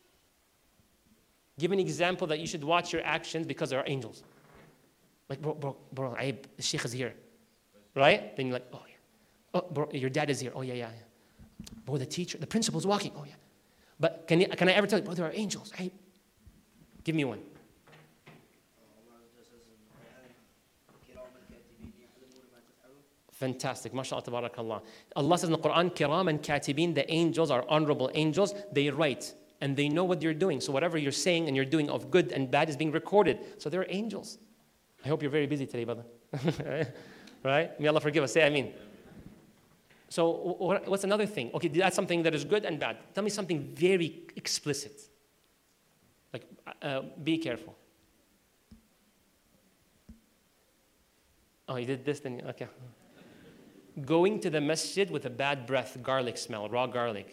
Give an example that you should watch your actions because there are angels. Like, bro, the sheikh is here. Right? Then you're like, oh, yeah. Oh, bro, your dad is here. Oh, yeah. Bro, the principal's walking. Oh, yeah. But can I ever tell you, bro, there are angels? Hey, give me one. Fantastic. MashaAllah, tabarakallah. Allah says in the Quran, Kiram and Katibin, the angels are honorable angels. They write and they know what you're doing. So whatever you're saying and you're doing of good and bad is being recorded. So they're angels. I hope you're very busy today, brother. Right? May Allah forgive us. Say Ameen. So what's another thing? Okay, that's something that is good and bad. Tell me something very explicit. Like, be careful. Oh, you did this, then, okay. Going to the masjid with a bad breath, garlic smell, raw garlic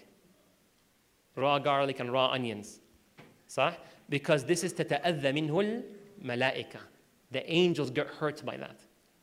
and raw onions. صح? Because this is تتأذى منه الملائكة. The angels get hurt by that.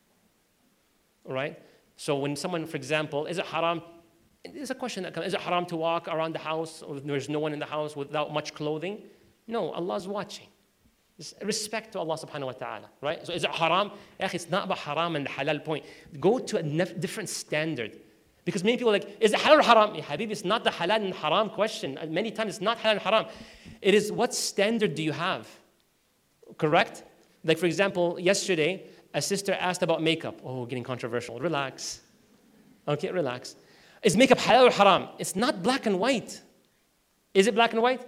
All right? So when someone, for example, is it haram? There's a question that comes, is it haram to walk around the house or there's no one in the house without much clothing? No, Allah's watching. Just respect to Allah subhanahu wa ta'ala, right? So is it haram? It's not about haram and the halal point. Go to a different standard. Because many people are like, is it halal or haram? Habib, it's not the halal and haram question. Many times it's not halal and haram. It is what standard do you have? Correct? Like for example, yesterday, a sister asked about makeup. Oh, getting controversial. Relax. Okay, relax. Is makeup halal or haram? It's not black and white. Is it black and white?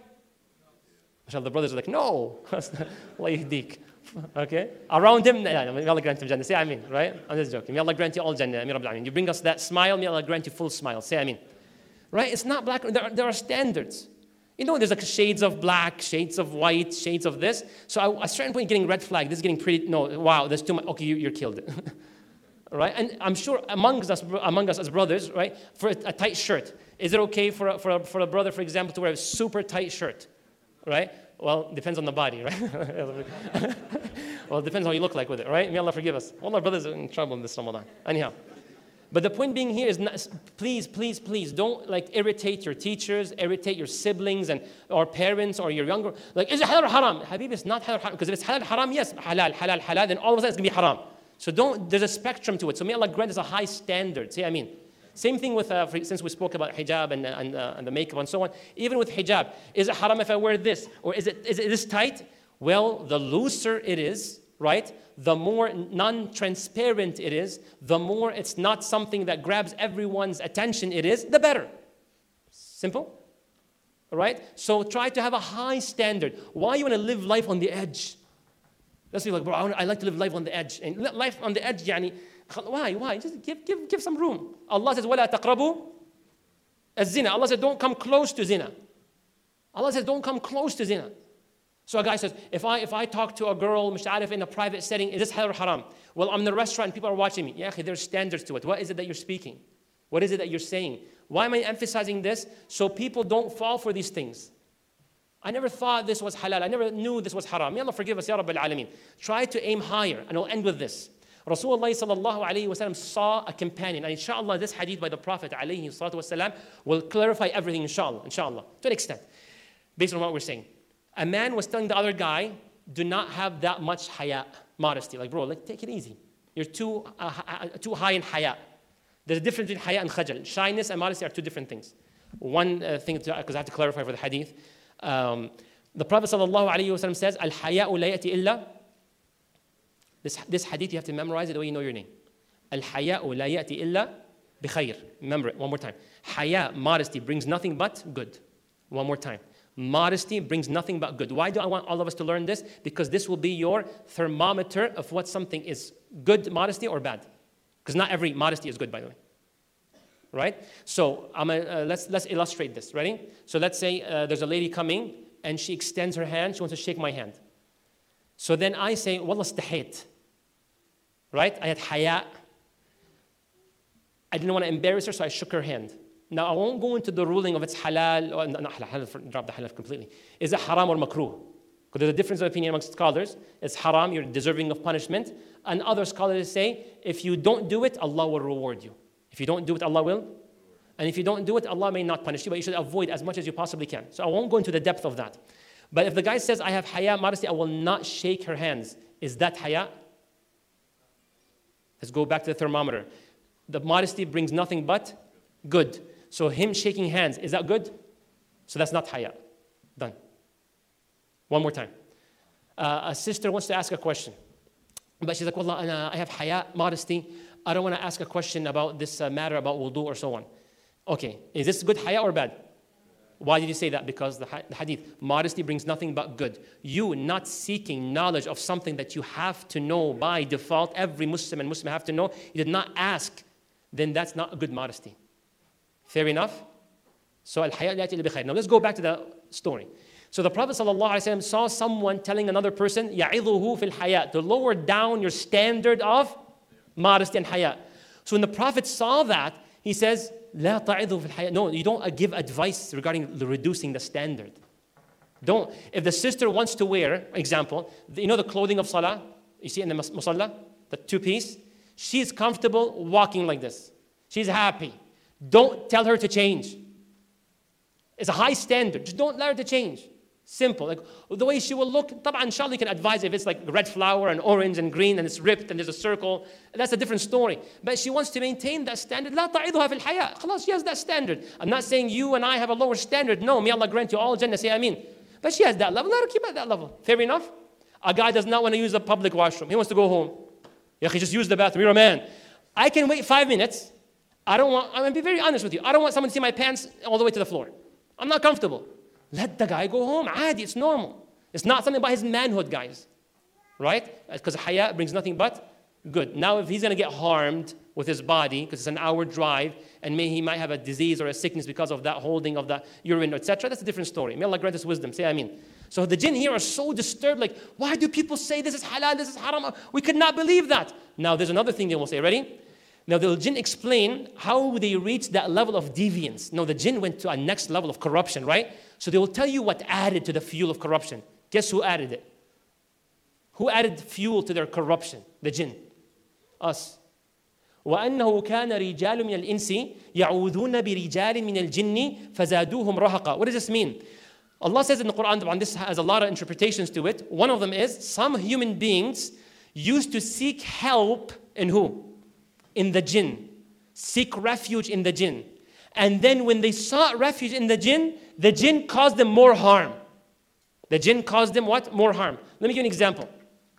The brothers are like, no. Allah yahdik. Okay? Around him, may Allah grant him Jannah. Say Ameen, right? I'm just joking. May Allah grant you all Jannah. Ameen Rabbil Alameen. You bring us that smile, may Allah grant you full smile. Say Ameen. Right? It's not black. There are standards. There's like shades of black, shades of white, shades of this. So at a certain point, getting red flag. This is getting pretty, no, wow, there's too much. Okay, you're killed. Right? And I'm sure among us as brothers, right, for a tight shirt, is it okay for a brother, for example, to wear a super tight shirt? Right? Well, depends on the body, right? Well, it depends how you look like with it, right? May Allah forgive us. All our brothers are in trouble in this Ramadan. Anyhow. But the point being here is, please don't irritate your teachers, irritate your siblings or parents or your younger. Like, is it halal or haram? Habib, it's not halal or haram. Because if it's halal, haram, yes, halal, then all of a sudden it's going to be haram. So there's a spectrum to it. So may Allah grant us a high standard. Say Ameen. Same thing with, since we spoke about hijab and the makeup and so on. Even with hijab, is it haram if I wear this? Or is it this tight? Well, the looser it is, right? The more non-transparent it is, the more it's not something that grabs everyone's attention it is, the better. Simple? All right? So try to have a high standard. Why you want to live life on the edge? Let's be like, bro, I like to live life on the edge. And life on the edge, yani, why? Just give some room. Allah says, وَلَا تَقْرَبُوا الزِّنَا. Allah says, don't come close to zina. Allah says, don't come close to zina. So a guy says, if I talk to a girl, musta'arif, in a private setting, is this halal or haram? Well, I'm in a restaurant and people are watching me. Yeah, there's standards to it. What is it that you're speaking? What is it that you're saying? Why am I emphasizing this? So people don't fall for these things. I never thought this was halal. I never knew this was haram. May Allah forgive us, Ya Rabbil Alameen. Try to aim higher, and I'll end with this. Rasulullah sallallahu alayhi wasallam saw a companion, and inshallah this hadith by the Prophet alayhi salatu wasalam will clarify everything inshallah, to an extent, based on what we're saying. A man was telling the other guy, do not have that much haya, modesty. Like, bro, take it easy. You're too high in haya. There's a difference between haya and khajal. Shyness and modesty are two different things. One thing, because I have to clarify for the hadith. The Prophet sallallahu alayhi wasallam says, al-haya'u la ya'ti illa. This hadith you have to memorize it the way you know your name. Al-haya'u la ya'ti illa bi khayr. Remember it one more time. Haya, modesty, brings nothing but good. One more time. Modesty brings nothing but good. Why do I want all of us to learn this? Because this will be your thermometer of what something is good modesty or bad. Because not every modesty is good, by the way. Right? So let's illustrate this. Ready? So let's say there's a lady coming and she extends her hand. She wants to shake my hand. So then I say, Wallah stahayt. Right? I had haya. I didn't want to embarrass her, so I shook her hand. Now, I won't go into the ruling of it's halal, or not halal, drop the halal completely. Is it haram or makruh? Because there's a difference of opinion amongst scholars. It's haram, you're deserving of punishment. And other scholars say, if you don't do it, Allah will reward you. If you don't do it, Allah will. And if you don't do it, Allah may not punish you, but you should avoid as much as you possibly can. So I won't go into the depth of that. But if the guy says, I have haya, modesty, I will not shake her hands. Is that haya? Let's go back to the thermometer. The modesty brings nothing but good. So him shaking hands, is that good? So that's not haya. Done. One more time. A sister wants to ask a question. But she's like, Wallah, I have haya, modesty. I don't want to ask a question about this matter about wudu or so on. Okay, is this good haya or bad? Why did you say that? Because the hadith, modesty brings nothing but good. You not seeking knowledge of something that you have to know by default, every Muslim and Muslim have to know, you did not ask, then that's not a good modesty. Fair enough? So al-haya la ya'ti illa bi khair. Now let's go back to the story. So the Prophet ﷺ saw someone telling another person, يَعِظُهُ فِي الْحَيَاءِ, to lower down your standard of modesty and haya. So when the Prophet saw that, he says, لا تعظوا في الحياة. No, you don't give advice regarding reducing the standard. Don't. If the sister wants to wear, example, you know the clothing of salah, you see in the musalla, the two-piece, she's comfortable walking like this. She's happy. Don't tell her to change. It's a high standard. Just don't let her to change. Simple. Like the way she will look, طبعا inshallah you can advise if it's like red flower and orange and green and it's ripped and there's a circle. That's a different story. But she wants to maintain that standard. لا تعظها في الحياة. خلاص, she has that standard. I'm not saying you and I have a lower standard. No, may Allah grant you all Jannah. Say Ameen. But she has that level. Let her keep at that level. Fair enough? A guy does not want to use a public washroom. He wants to go home. Yeah, he just use the bathroom. You're a man. I can wait 5 minutes. I'm going to be very honest with you. I don't want someone to see my pants all the way to the floor. I'm not comfortable. Let the guy go home. Adi, it's normal. It's not something about his manhood, guys. Right? Because haya brings nothing but good. Now, if he's going to get harmed with his body, because it's an hour drive, and he might have a disease or a sickness because of that holding of the urine, etc., that's a different story. May Allah grant us wisdom. Say Ameen. So the jinn here are so disturbed, like, why do people say this is halal, this is haram? We could not believe that. Now, there's another thing they will say. Ready? Now, the jinn explain how they reached that level of deviance. No, the jinn went to a next level of corruption, right? So they will tell you what added to the fuel of corruption. Guess who added it? Who added fuel to their corruption? The jinn. Us. وَأَنَّهُ كَانَ رِجَالٌ مِنَ الْإِنسِ يَعُوذُونَ بِرِجَالٍ مِنَ الْجِنِّ فَزَادُوهُمْ رَهَقًا. What does this mean? Allah says in the Quran, and this has a lot of interpretations to it. One of them is, some human beings used to seek help in who? In the jinn. Seek refuge in the jinn. And then when they sought refuge in the jinn caused them more harm. The jinn caused them what? More harm. Let me give you an example.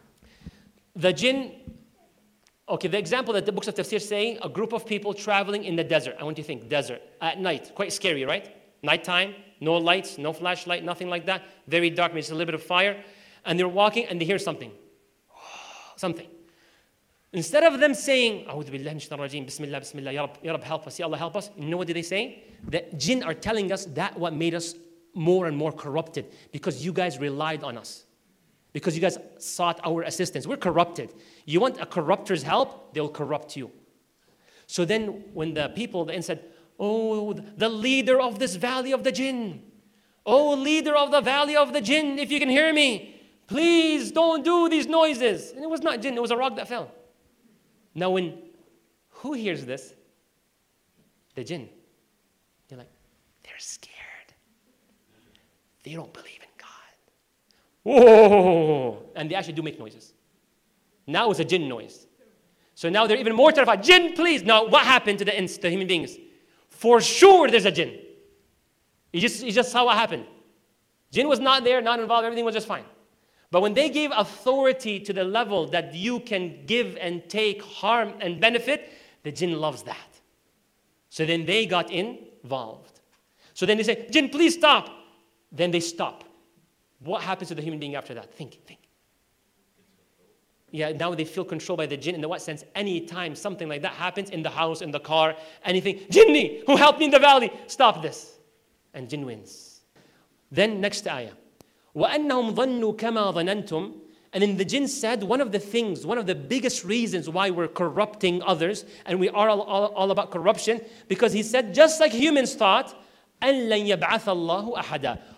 The jinn, okay, the example that the books of tafsir say, a group of people traveling in the desert. I want you to think, desert, at night. Quite scary, right? Nighttime, no lights, no flashlight, nothing like that. Very dark, maybe just a little bit of fire. And they're walking and they hear something. Something. Instead of them saying, A'udhu billahi minash shaitanir rajeem, Bismillah, Bismillah, Ya Rab, help us, Ya Allah, help us. You know what did they say? The jinn are telling us that what made us more and more corrupted, because you guys relied on us. Because you guys sought our assistance. We're corrupted. You want a corruptor's help, they'll corrupt you. So then when the people then said, oh, the leader of this valley of the jinn. Oh, leader of the valley of the jinn, if you can hear me, please don't do these noises. And it was not jinn, it was a rock that fell. Now who hears this? The jinn. They're like, they're scared. They don't believe in God. Whoa! And they actually do make noises. Now it's a jinn noise. So now they're even more terrified. Jinn, please. Now what happened to the human beings? For sure there's a jinn. You just saw what happened. Jinn was not there, not involved, everything was just fine. But when they gave authority to the level that you can give and take harm and benefit, the jinn loves that. So then they got involved. So then they say, jinn, please stop. Then they stop. What happens to the human being after that? Think. Yeah, now they feel controlled by the jinn. In what sense? Anytime something like that happens in the house, in the car, anything, Jinni, who helped me in the valley, stop this. And jinn wins. Then next ayah. وَأَنَّهُمْ ظَنُّوا كَمَا ظَنَنْتُمْ. And then the jinn said, one of the biggest reasons why we're corrupting others, and we are all about corruption, because he said, just like humans thought, أَن لَن يَبْعَثَ اللَّهُ أَحَدًا.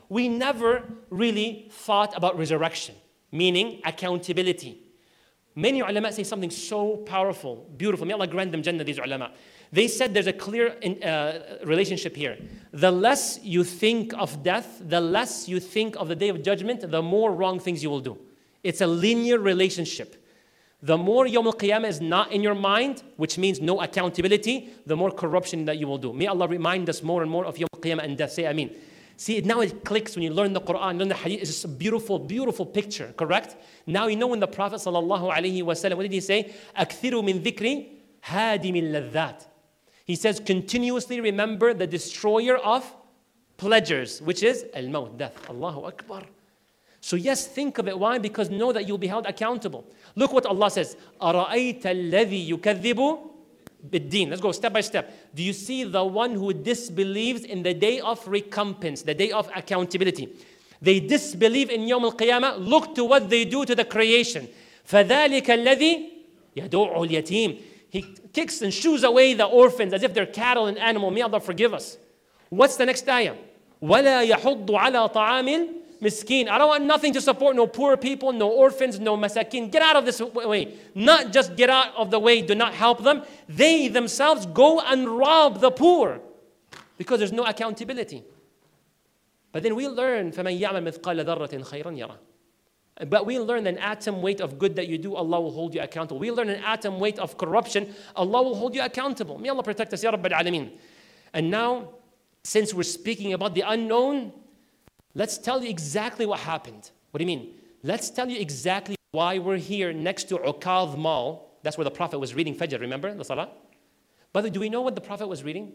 we never really thought about resurrection, meaning accountability. Many ulama say something so powerful, beautiful. May Allah grant them Jannah, these ulama. They said there's a clear relationship here. The less you think of death, the less you think of the day of judgment, the more wrong things you will do. It's a linear relationship. The more Yawm al-Qiyamah is not in your mind, which means no accountability, the more corruption that you will do. May Allah remind us more and more of Yawm al-Qiyamah and death. Say Ameen. See, now it clicks when you learn the Quran, learn the Hadith. It's just a beautiful, beautiful picture, correct? Now you know when the Prophet sallallahu alaihi wasallam, what did he say? أَكْثِرُوا مِن ذِكْرِ هَادِمِ اللَّذَّاتِ. He says, continuously remember the destroyer of pleasures, which is al-maut, death. Allahu Akbar. So yes, think of it. Why? Because know that you'll be held accountable. Look what Allah says. أَرَأَيْتَ الَّذِي يُكَذِّبُ بِالدِّينِ. Let's go step by step. Do you see the one who disbelieves in the day of recompense, the day of accountability? They disbelieve in Yawm al-Qiyamah. Look to what they do to the creation. فَذَلِكَ الَّذِي يَدُعُ الْيَتِيمِ. He kicks and shoos away the orphans as if they're cattle and animal. May Allah forgive us. What's the next ayah? وَلَا يَحُضُّ عَلَى طَعَامِ الْمِسْكِينِ. I don't want nothing to support no poor people, no orphans, no masakin. Get out of this way. Not just get out of the way, do not help them. They themselves go and rob the poor because there's no accountability. But then we learn فَمَنْ يَعْمَلْ مِثْقَالَ ذَرَّةٍ خَيْرًا يَرَهُ. But we learn an atom weight of good that you do, Allah will hold you accountable. We learn an atom weight of corruption, Allah will hold you accountable. May Allah protect us, Ya Rabbil Alameen. And now, since we're speaking about the unknown, let's tell you exactly what happened. What do you mean? Let's tell you exactly why we're here next to Uqadh Mall. That's where the Prophet was reading Fajr, remember the Salah? By the way, do we know what the Prophet was reading?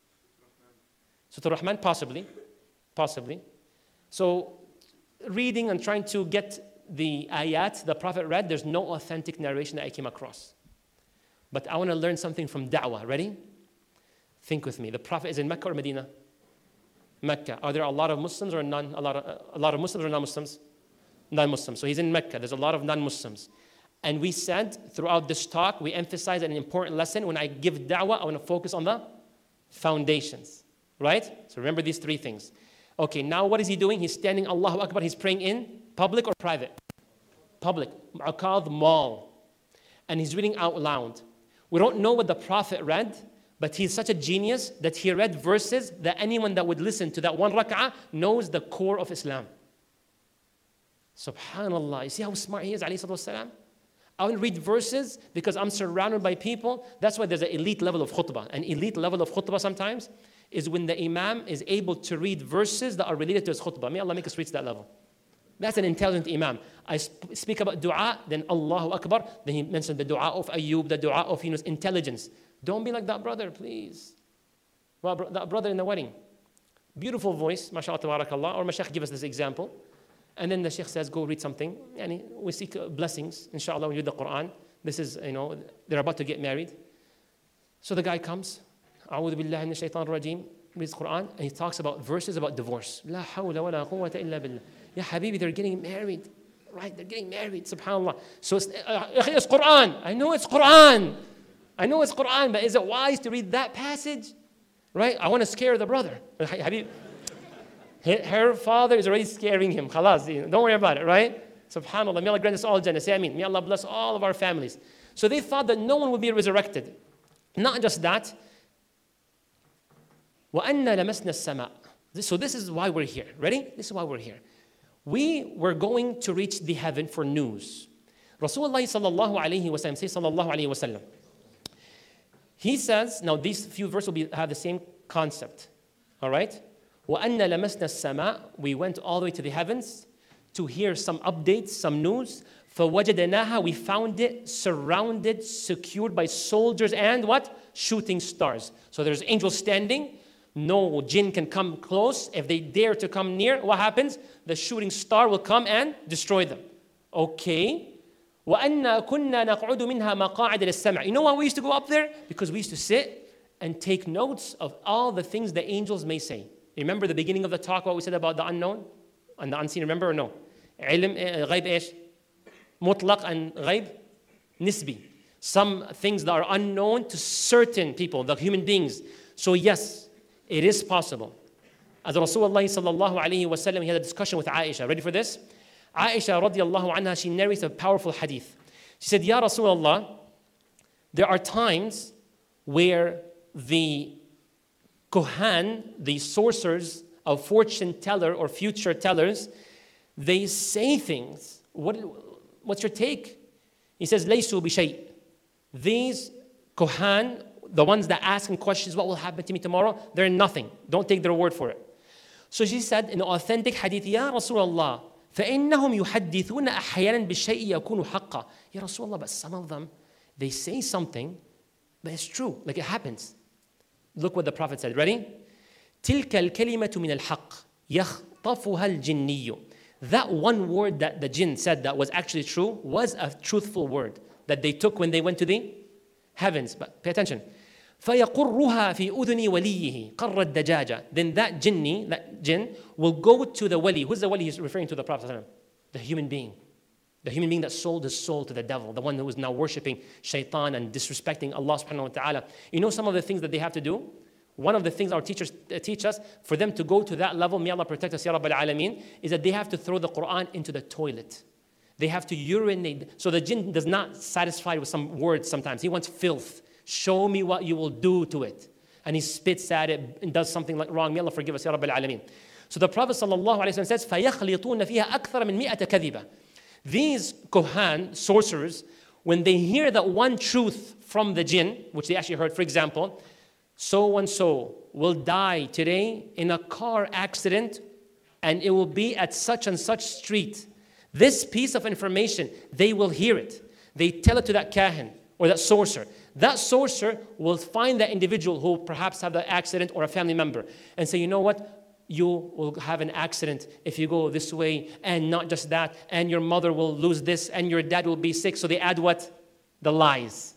Surah Ar-Rahman? Possibly. So, reading and trying to get the ayat the Prophet read, there's no authentic narration that I came across. But I want to learn something from da'wah. Ready? Think with me. The Prophet is in Mecca or Medina? Mecca. Are there a lot of Muslims or none? A lot of Muslims or non-Muslims? Non-Muslims. So he's in Mecca. There's a lot of non-Muslims. And we said throughout this talk, we emphasize an important lesson. When I give da'wah, I want to focus on the foundations. Right? So remember these three things. Okay, now what is he doing? He's standing, Allahu Akbar, he's praying in public or private? Public. Uqadh Mall. And he's reading out loud. We don't know what the Prophet read, but he's such a genius that he read verses that anyone that would listen to that one rak'ah knows the core of Islam. Subhanallah. You see how smart he is, alayhi salatu wasalam? I will read verses because I'm surrounded by people. That's why there's an elite level of khutbah. An elite level of khutbah sometimes is when the imam is able to read verses that are related to his khutbah. May Allah make us reach that level. That's an intelligent imam. I speak about dua, then Allahu Akbar, then he mentioned the dua of Ayyub, the dua of Yunus, intelligence. Don't be like that brother, please. Well, that brother in the wedding. Beautiful voice, mashallah, tabarakallah. Or my shaykh give us this example. And then the shaykh says, go read something. And we seek blessings, inshallah, when you read the Quran. This is, they're about to get married. So the guy comes. أعوذ بالله من الشيطان الرجيم. Reads Quran and he talks about verses about divorce. لا حول ولا قوة إلا بالله. Ya Habibi, they're getting married. Right? They're getting married. Subhanallah. So it's Quran. I know it's Quran. But is it wise to read that passage? Right? I want to scare the brother. Habib, her father is already scaring him. Khalas. Don't worry about it. Right? Subhanallah. May Allah grant us all Jannah. Say Ameen. May Allah bless all of our families. So they thought that no one would be resurrected. Not just that. وَأَنَّا لَمَسْنَا السَّمَاءَ. So this is why we're here. Ready? This is why we're here. We were going to reach the heaven for news. Rasulullah sallallahu alayhi wa sallam, say sallallahu alayhi wa sallam. He says, now these few verses will have the same concept. All right? وَأَنَّا لَمَسْنَا السَّمَاءَ. We went all the way to the heavens to hear some updates, some news. فَوَجَدَنَاهَا. We found it surrounded, secured by soldiers and what? Shooting stars. So there's angels standing. No jinn can come close. If they dare to come near, what happens? The shooting star will come and destroy them. Okay. وَأَنَّا كُنَّا نَقْعُدُ مِنْهَا مَقَاعِدَ لِلسَّمْعِ. You know why we used to go up there? Because we used to sit and take notes of all the things the angels may say. Remember the beginning of the talk, what we said about the unknown and the unseen, remember or no? علم غيب إيش? مطلق and غيب nisbi. Some things that are unknown to certain people, the human beings. So yes, it is possible. As Rasulullah sallallahu alayhi wa sallam, he had a discussion with Aisha. Ready for this? Aisha radiallahu anha, she narrates a powerful hadith. She said, Ya Rasulullah, there are times where the Kohan, the sorcerers of fortune teller or future tellers, they say things. What's your take? He says, Laysu bi-shay. These Kohan, the ones that ask him questions, what will happen to me tomorrow? They're nothing. Don't take their word for it. So she said in authentic hadith, Ya Rasulullah, فَإِنَّهُمْ يُحَدِّثُونَ أَحْيَانًا بِالشَّيْءِ يَكُونُ حَقًّا. Ya Rasulullah, but some of them, they say something, but it's true, like it happens. Look what the Prophet said. Ready? تِلْكَ الْكَلِمَةُ مِنَ الْحَقِّ يَخْطَفُهَا الْجِنِّيُّ. That one word that the jinn said that was actually true was a truthful word that they took when they went to the heavens. But pay attention. فَيَقُرُّهَا فِي أُذُنِ وَلِيِّهِ قَرَّ الدَّجَاجَ. Then that jinn will go to the wali. Who's the wali he's referring to? The Prophet, the human being. The human being that sold his soul to the devil, the one who is now worshipping shaitan and disrespecting Allah subhanahu wa ta'ala. You know some of the things that they have to do? One of the things our teachers teach us, for them to go to that level, may Allah protect us, Ya Rabbal Alameen, is that they have to throw the Quran into the toilet. They have to urinate. So the jinn does not satisfy with some words sometimes. He wants filth. Show me what you will do to it. And he spits at it and does something like wrong. May Allah forgive us, Ya Rabbal Alameen. So the Prophet ﷺ says, فَيَخْلِطُونَ فِيهَا أَكْثَرَ مِنْ مِئَةَ كَذِبًا. These Kohan, sorcerers, when they hear that one truth from the jinn, which they actually heard, for example, so-and-so will die today in a car accident and it will be at such and such street. This piece of information, they will hear it. They tell it to that kahin or that sorcerer. That sorcerer will find that individual who perhaps have the accident or a family member and say, you know what? You will have an accident if you go this way, and not just that, and your mother will lose this, and your dad will be sick. So they add what? The lies.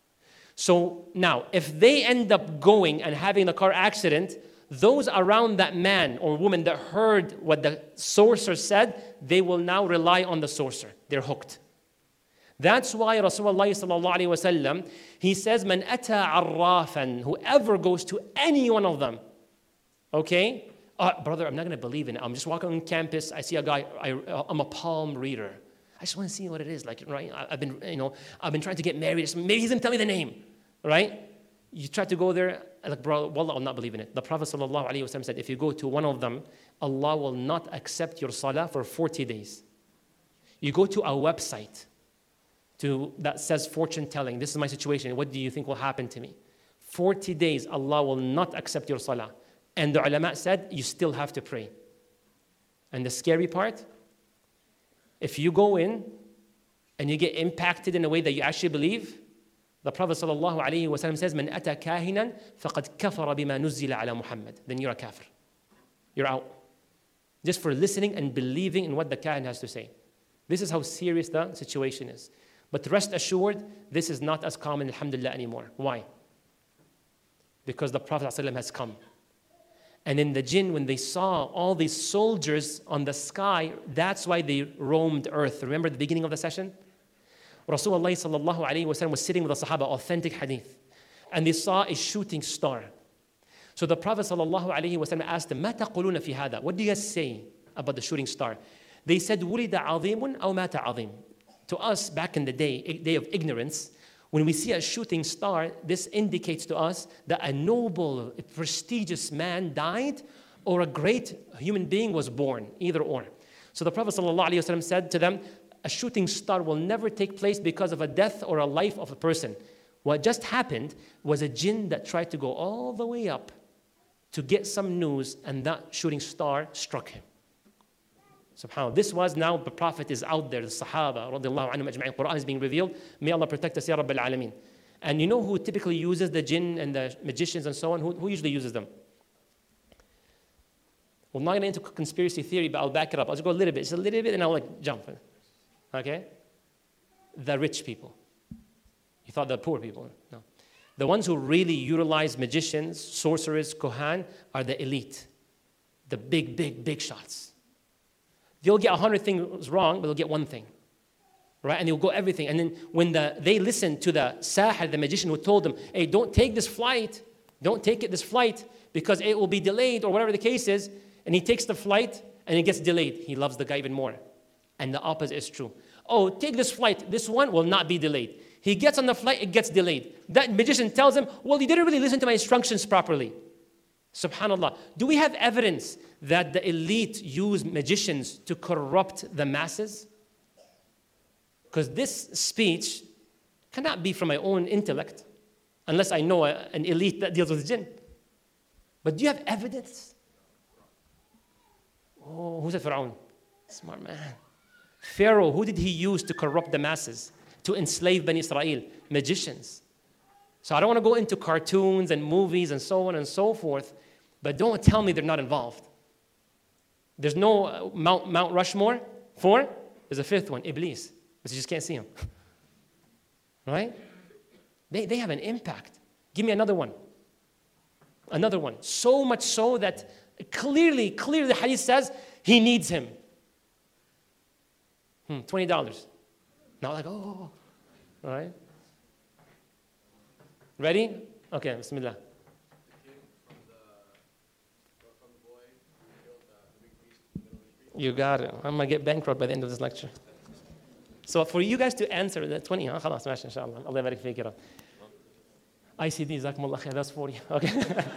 So now, if they end up going and having a car accident, those around that man or woman that heard what the sorcerer said, they will now rely on the sorcerer. They're hooked. That's why Rasulullah sallallahu alaihi wasallam, he says, "Man ata arrafan," whoever goes to any one of them, okay? Brother, I'm not going to believe in it. I'm just walking on campus. I see a guy. I'm a palm reader. I just want to see what it is like, right? I've been trying to get married. Maybe he's going to tell me the name, right? You try to go there, like, bro, wallah, I'll not believe in it. The Prophet sallallahu alaihi wasallam said, if you go to one of them, Allah will not accept your salah for 40 days. You go to a website that says fortune telling. This is my situation. What do you think will happen to me? 40 days, Allah will not accept your salah. And the ulama said, you still have to pray. And the scary part, if you go in and you get impacted in a way that you actually believe, the Prophet ﷺ says, "Man ata kahinan faqad kafara bima nuzzila ala Muhammad." Then you're a kafir. You're out. Just for listening and believing in what the kahin has to say. This is how serious the situation is. But rest assured, this is not as common, alhamdulillah, anymore. Why? Because the Prophet ﷺ has come. And in the jinn, when they saw all these soldiers on the sky, that's why they roamed earth. Remember the beginning of the session? Rasulullah sallallahu alayhi wa sallam was sitting with the Sahaba, authentic hadith. And they saw a shooting star. So the Prophet sallallahu alayhi wa sallam asked them, "Ma taquluna fi hada?" What do you guys say about the shooting star? They said, "Wulida azimun aw mata azim." To us, back in the day of ignorance, when we see a shooting star, this indicates to us that a noble, prestigious man died or a great human being was born, either or. So the Prophet ﷺ said to them, a shooting star will never take place because of a death or a life of a person. What just happened was a jinn that tried to go all the way up to get some news, and that shooting star struck him. SubhanAllah. This was now the Prophet is out there, the Sahaba, radiallahu anhum ajma'in. Quran is being revealed. May Allah protect us, Ya Rabbil Alameen. And you know who typically uses the jinn and the magicians and so on? Who usually uses them? We're not going into conspiracy theory, but I'll back it up. I'll just go a little bit, and I'll jump. Okay? The rich people. You thought the poor people. No. The ones who really utilize magicians, sorcerers, kohan, are the elite. The big shots. They'll get 100 things wrong, but they'll get one thing. Right? And they'll go everything. And then when they listened to the sahir, the magician who told them, hey, don't take this flight. Don't take this flight because it will be delayed or whatever the case is. And he takes the flight and it gets delayed. He loves the guy even more. And the opposite is true. Oh, take this flight. This one will not be delayed. He gets on the flight, it gets delayed. That magician tells him, well, you didn't really listen to my instructions properly. Subhanallah. Do we have evidence that the elite use magicians to corrupt the masses? Because this speech cannot be from my own intellect unless I know an elite that deals with jinn. But do you have evidence? Oh, who's a Pharaoh? Smart man. Pharaoh, who did he use to corrupt the masses, to enslave Bani Israel? Magicians. So I don't want to go into cartoons and movies and so on and so forth, but don't tell me they're not involved. There's no Mount Rushmore. 4, there's a 5th one, Iblis, but you just can't see him. Right? They have an impact. Give me another one. Another one. So much so that clearly the hadith says he needs him. $20. Not like, oh. All right. Ready? Okay, bismillah. You got it. I'm going to get bankrupt by the end of this lecture. So for you guys to answer the 20, خلاص ماشي إن شاء الله. الله يبارك فيك يا رب. ICD, جزاكم الله خير. That's 40. Okay.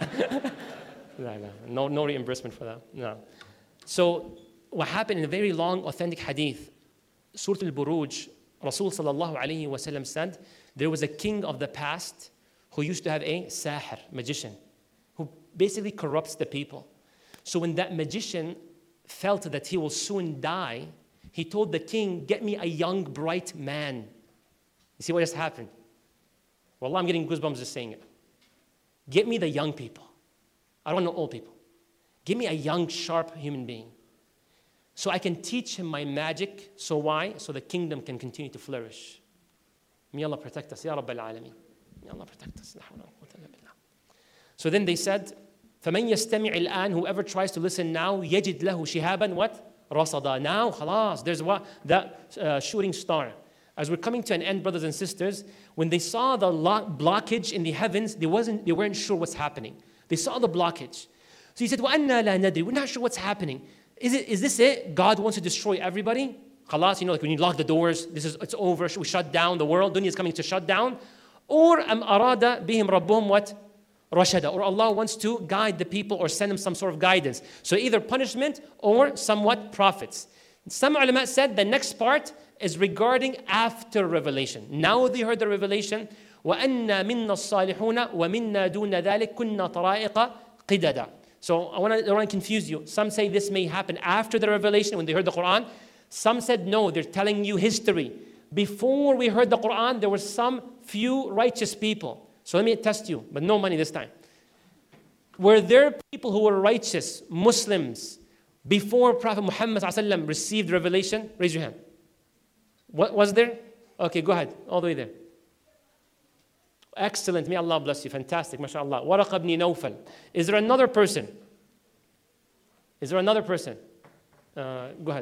No reimbursement for that. No. So what happened in a very long, authentic hadith, Surah Al-Buruj, Rasul sallallahu alayhi wa sallam said, there was a king of the past who used to have a sahir, magician, who basically corrupts the people. So when that magician felt that he will soon die, he told the king, get me a young, bright man. You see what just happened? Wallah, I'm getting goosebumps just saying it. Get me the young people. I don't want no old people. Give me a young, sharp human being. So I can teach him my magic. So why? So the kingdom can continue to flourish. May Allah protect us. Ya Rabbil Alameen. May Allah protect us. So then they said, فَمَنْ يَسْتَمِعِ الْآنِ, whoever tries to listen now, يَجِدْ لَهُ شِهَابًا what? رَصَدًا. Now, خلاص, there's what? That shooting star. As we're coming to an end, brothers and sisters, when they saw the blockage in the heavens, they weren't sure what's happening. They saw the blockage. So he said, وَأَنَّا لَا نَدْرِي. We're not sure what's happening. Is this it? God wants to destroy everybody? Khalas, like when you lock the doors, it's over, we shut down the world, dunya is coming to shut down. Or am arada bihim rabbuhum what? Rashada. Or Allah wants to guide the people or send them some sort of guidance. So either punishment or somewhat prophets. Some ulama said the next part is regarding after revelation. Now they heard the revelation. وَأَنَّا مِنَّا الصَّالِحُونَ وَمِنَّا دُونَ ذَلِكَ كُنَّا طَرَائِقَ قِدَدًا. So I don't want to confuse you. Some say this may happen after the revelation when they heard the Quran. Some said no, they're telling you history. Before we heard the Quran, there were some few righteous people. So let me test you, but no money this time. Were there people who were righteous, Muslims, before Prophet Muhammad ﷺ received revelation? Raise your hand. What was there? Okay, go ahead, all the way there. Excellent, may Allah bless you, fantastic, mashallah. Waraq ibn Nawfal. Is there another person? Is there another person? Go ahead.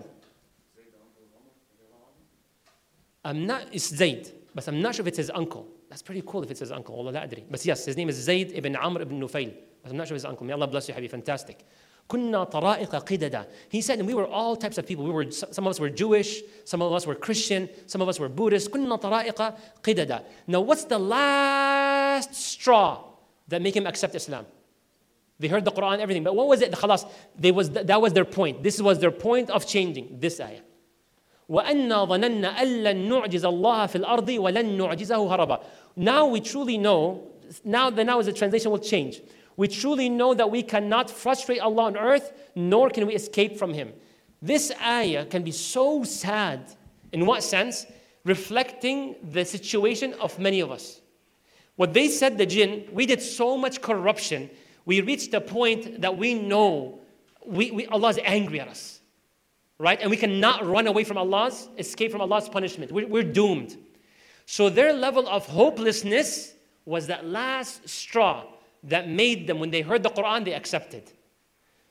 It's Zayd, but I'm not sure if it's his uncle. That's pretty cool if it's his uncle. Allah la adri. But yes, his name is Zayd ibn Amr ibn Nufayl. But I'm not sure if it's his uncle. May Allah bless you, Habib. Fantastic. Kunna tara'iqa qidada. He said, and we were all types of people. Some of us were Jewish, some of us were Christian, some of us were Buddhist. Kunna tara'iqa qidada. Now, what's the last straw that made him accept Islam? They heard the Quran, everything. But what was it? Khalas, that was their point. This was their point of changing this ayah. وَأَنَّا ظَنَنَّا أَلَّن نُعْجِزَ اللَّهَ فِي الْأَرْضِ وَلَن نُعْجِزَهُ هَرَبًا. Now we truly know, now as the translation will change, we truly know that we cannot frustrate Allah on earth, nor can we escape from Him. This ayah can be so sad. In what sense? Reflecting the situation of many of us. What they said, the jinn, we did so much corruption, we reached a point that we know Allah is angry at us. Right? And we cannot run away from escape from Allah's punishment. We're doomed. So their level of hopelessness was that last straw that made them, when they heard the Quran, they accepted.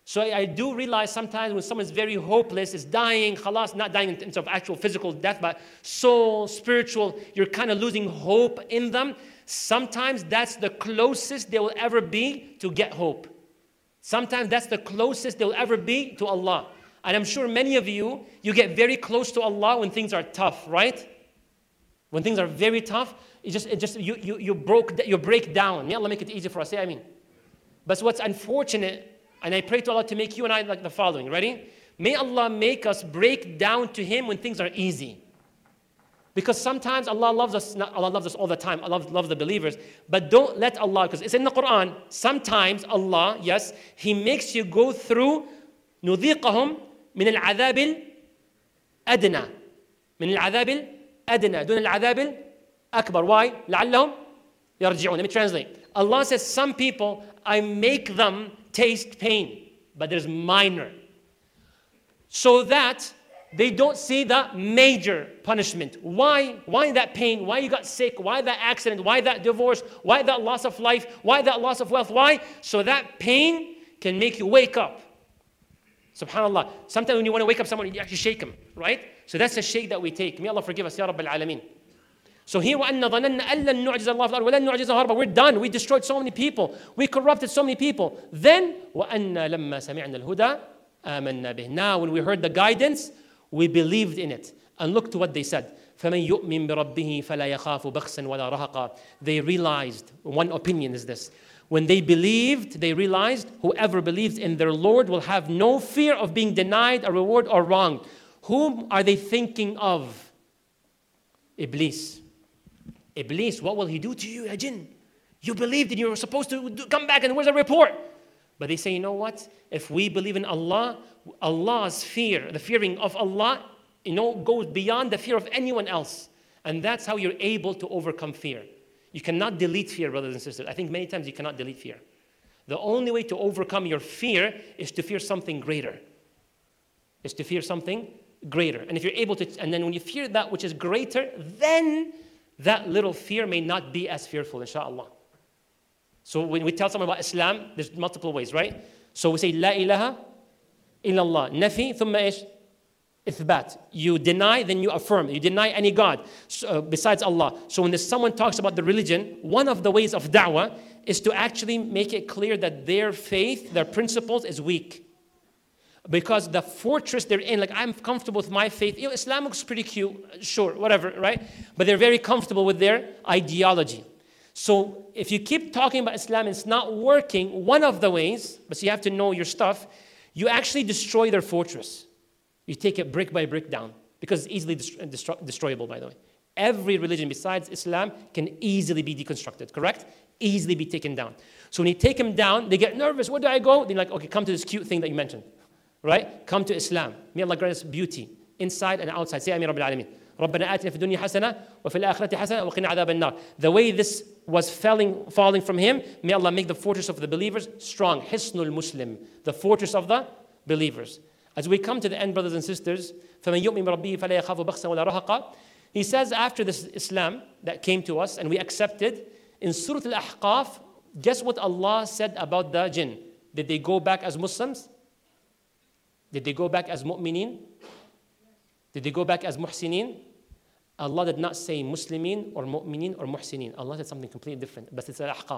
So I do realize sometimes when someone is very hopeless, is dying, khalas, not dying in terms of actual physical death, but soul, spiritual, you're kind of losing hope in them. Sometimes that's the closest they will ever be to get hope. Sometimes that's the closest they'll ever be to Allah. And I'm sure many of you get very close to Allah when things are tough, right? When things are very tough, you break down. May Allah make it easy for us. Say Ameen. But what's unfortunate, and I pray to Allah to make you and I like the following. Ready? May Allah make us break down to Him when things are easy. Because sometimes Allah loves us, not Allah loves us all the time, Allah loves the believers, but don't let Allah, because it's in the Quran, sometimes Allah, yes, He makes you go through نُذِيقَهُمْ مِنَ الْعَذَابِ الْأَدْنَى مِنَ الْعَذَابِ الْأَدْنَى دون الْعَذَابِ الْأَكْبَرِ. Why? لَعَلَّهُمْ يَرْجِعُونَ. Let me translate. Allah says some people, I make them taste pain, but there's minor. So that they don't see the major punishment. Why? Why that pain? Why you got sick? Why that accident? Why that divorce? Why that loss of life? Why that loss of wealth? Why? So that pain can make you wake up. SubhanAllah. Sometimes when you want to wake up someone, you actually shake him, right? So that's the shake that we take. May Allah forgive us, Ya Rabbil Alameen. So here, وَأَنَّ ظَنَنَّ أَن لَن نُعْجِزَ اللَّهَ فِي الْأَرْضِ وَلَن نُعْجِزَهُ هَرَبًا. We're done. We destroyed so many people. We corrupted so many people. Then, وَأَنَّ لَمَّا سَمِعْنَا الْهُدَى آمَنَّا بِهِ. Now, when we heard the guidance, we believed in it. And look to what they said. فَمَنْ يُؤْمِن بِرَبِّهِ فَلَا يَخَافُ بَخْسًا وَلَا رَهَقًا. They realized, one opinion is this. When they believed, they realized whoever believes in their Lord will have no fear of being denied a reward or wronged. Whom are they thinking of? Iblis. Iblis, what will he do to you, ya jinn? You believed and you were supposed to come back and where's the report? But they say, you know what? If we believe in Allah, Allah's fear, the fearing of Allah, goes beyond the fear of anyone else. And that's how you're able to overcome fear. You cannot delete fear, brothers and sisters. I think many times you cannot delete fear. The only way to overcome your fear is to fear something greater. Is to fear something greater. And if you're able to, and then when you fear that which is greater, then that little fear may not be as fearful, inshallah. So when we tell someone about Islam, there's multiple ways, right? So we say, La ilaha illallah. Nafi, thumma ish? Ithbat. You deny, then you affirm. You deny any God besides Allah. So when someone talks about the religion, one of the ways of da'wah is to actually make it clear that their faith, their principles is weak. Because the fortress they're in, like I'm comfortable with my faith. Islam looks pretty cute, sure, whatever, right? But they're very comfortable with their ideology. So if you keep talking about Islam and it's not working, one of the ways, but you have to know your stuff, you actually destroy their fortress. You take it brick by brick down because it's easily destroyable, by the way. Every religion besides Islam can easily be deconstructed, correct? Easily be taken down. So when you take them down, they get nervous. Where do I go? They're like, okay, come to this cute thing that you mentioned. Right? Come to Islam. May Allah grant us beauty inside and outside. Say Ameen Rabbil Alameen. رَبَّنَا آتِنَا فِي الدُّنْيَا حَسَنَةً وَفِي الْآخِرَةِ حَسَنَةً وَقِنَا عَذَابَ النَّارِ. The way this was falling from him, may Allah make the fortress of the believers strong. Hisnul Muslim. The fortress of the believers. As we come to the end, brothers and sisters, فَمَنْ يُؤْمِنْ بِرَبِّهِ فَلَا يَخَافُ بَخْسًا وَلَا رَهَقًا. He says after this Islam that came to us and we accepted, in Surah Al-Ahqaf, guess what Allah said about the jinn? Did they go back as Muslims? Did they go back as mu'mineen? Did they go back as muhsineen? Allah did not say Muslimin or mu'mineen or muhsineen. Allah said something completely different, but it's Al-Ahqaf.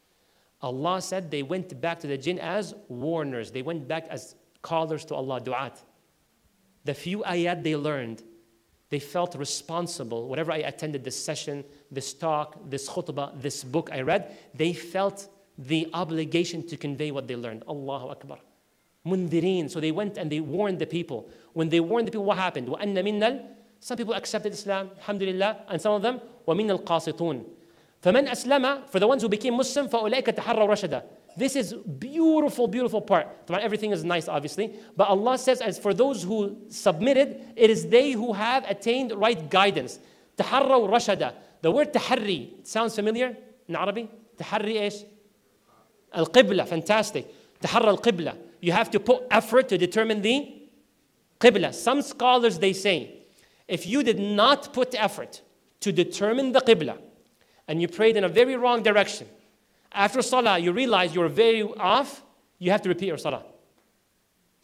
Allah said they went back to the jinn as warners. They went back as callers to Allah, du'at. The few ayat they learned, they felt responsible. Whatever I attended, this session, this talk, this khutbah, this book I read, they felt the obligation to convey what they learned. Allahu Akbar. Mundhirin. So they went and they warned the people. When they warned the people, what happened? وَأَنَّ مِنَّا Some people accepted Islam, alhamdulillah, and some of them, وَمِنَّ الْقَاسِطُونَ فَمَنْ أَسْلَمَ For the ones who became Muslim, فَأُولَئِكَ تَحَرَّوْا رَشَدًا. This is beautiful, beautiful part. Everything is nice, obviously. But Allah says, as for those who submitted, it is they who have attained right guidance. تَحَرَّوْا رَشَدًا. The word تحري, sounds familiar in Arabic? تحري إيش? Al-Qibla, fantastic. تحرى القبلة. You have to put effort to determine the Qibla. Some scholars, they say, if you did not put effort to determine the Qibla, and you prayed in a very wrong direction, after Salah, you realize you're very off, you have to repeat your Salah.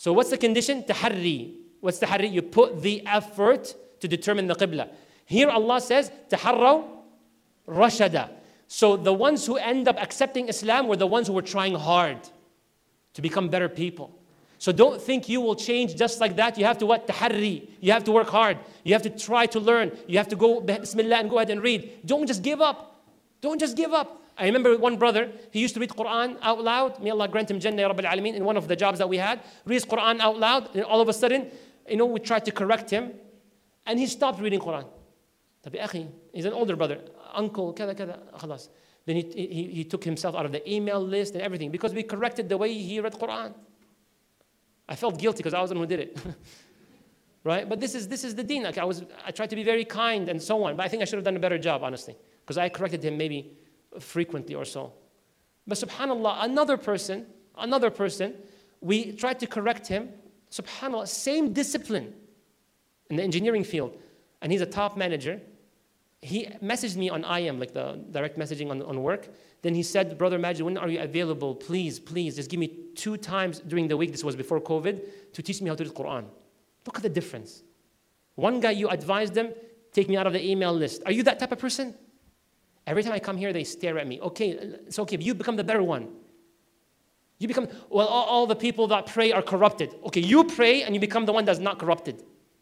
So what's the condition? Taharri. What's taharri? You put the effort to determine the qibla. Here Allah says, taharraw rashada. So the ones who end up accepting Islam were the ones who were trying hard to become better people. So don't think you will change just like that. You have to what? Taharri. You have to work hard. You have to try to learn. You have to go, bismillah, and go ahead and read. Don't just give up. Don't just give up. I remember one brother, he used to read Quran out loud. May Allah grant him Jannah, Ya Rabbil Alameen, in one of the jobs that we had. Reads Quran out loud, and all of a sudden, we tried to correct him, and he stopped reading Quran. Tabi akhi, he's an older brother. Uncle, kada kada, khalas. Then he took himself out of the email list and everything because we corrected the way he read Quran. I felt guilty because I was the one who did it. Right? But this is the deen. Like I tried to be very kind and so on, but I think I should have done a better job, honestly, because I corrected him maybe frequently or so. But subhanAllah, another person, we tried to correct him. SubhanAllah, same discipline in the engineering field. And he's a top manager. He messaged me on IM, like the direct messaging on work. Then he said, Brother Majid, when are you available? Please, just give me 2 times during the week, this was before COVID, to teach me how to read Quran. Look at the difference. One guy, you advised them, take me out of the email list. Are you that type of person? Every time I come here, they stare at me. Okay, it's okay, but you become the better one. You become, well, all the people that pray are corrupted. Okay, you pray and you become the one that's not corrupted.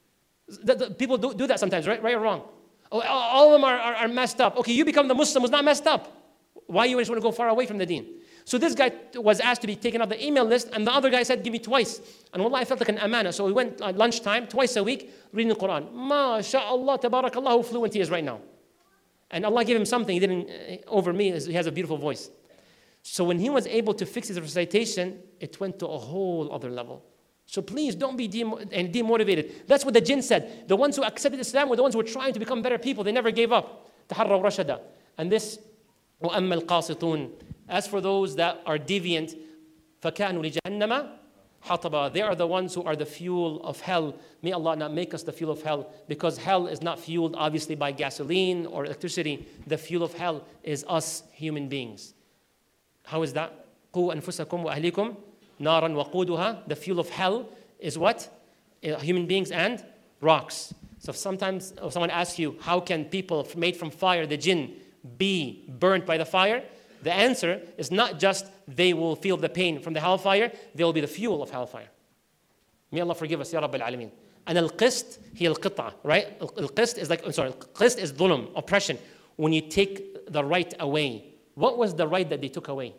The people do that sometimes, right or wrong? Oh, all of them are messed up. Okay, you become the Muslim who's not messed up. Why you just want to go far away from the deen? So this guy was asked to be taken off the email list, and the other guy said, give me twice. And wallah, I felt like an amana. So we went at lunchtime, twice a week, reading the Quran. MashaAllah, tabarakallah, how fluent he is right now. And Allah gave him something. He didn't, over me, he has a beautiful voice. So when he was able to fix his recitation, it went to a whole other level. So please don't be demotivated. That's what the jinn said. The ones who accepted Islam were the ones who were trying to become better people. They never gave up. تحروا رشدا. And this, وَأَمَّا الْقَاسِطُونَ. As for those that are deviant, فَكَانُوا لِجَهَنَّمَ حَطَبًا. They are the ones who are the fuel of hell. May Allah not make us the fuel of hell, because hell is not fueled obviously by gasoline or electricity. The fuel of hell is us human beings. How is that? قُوا أَنفُسَكُمْ وَأَهْلِكُمْ نَارًا وَقُودُهَا. The fuel of hell is what? Human beings and rocks. So sometimes if someone asks you, how can people made from fire, the jinn, be burnt by the fire? The answer is not just they will feel the pain from the hellfire, they will be the fuel of hellfire. May Allah forgive us, Ya Rabbil Alameen. And al-qist, he al-qit'a, right? Al-qist is al-qist is dhulm, oppression. When you take the right away. What was the right that they took away?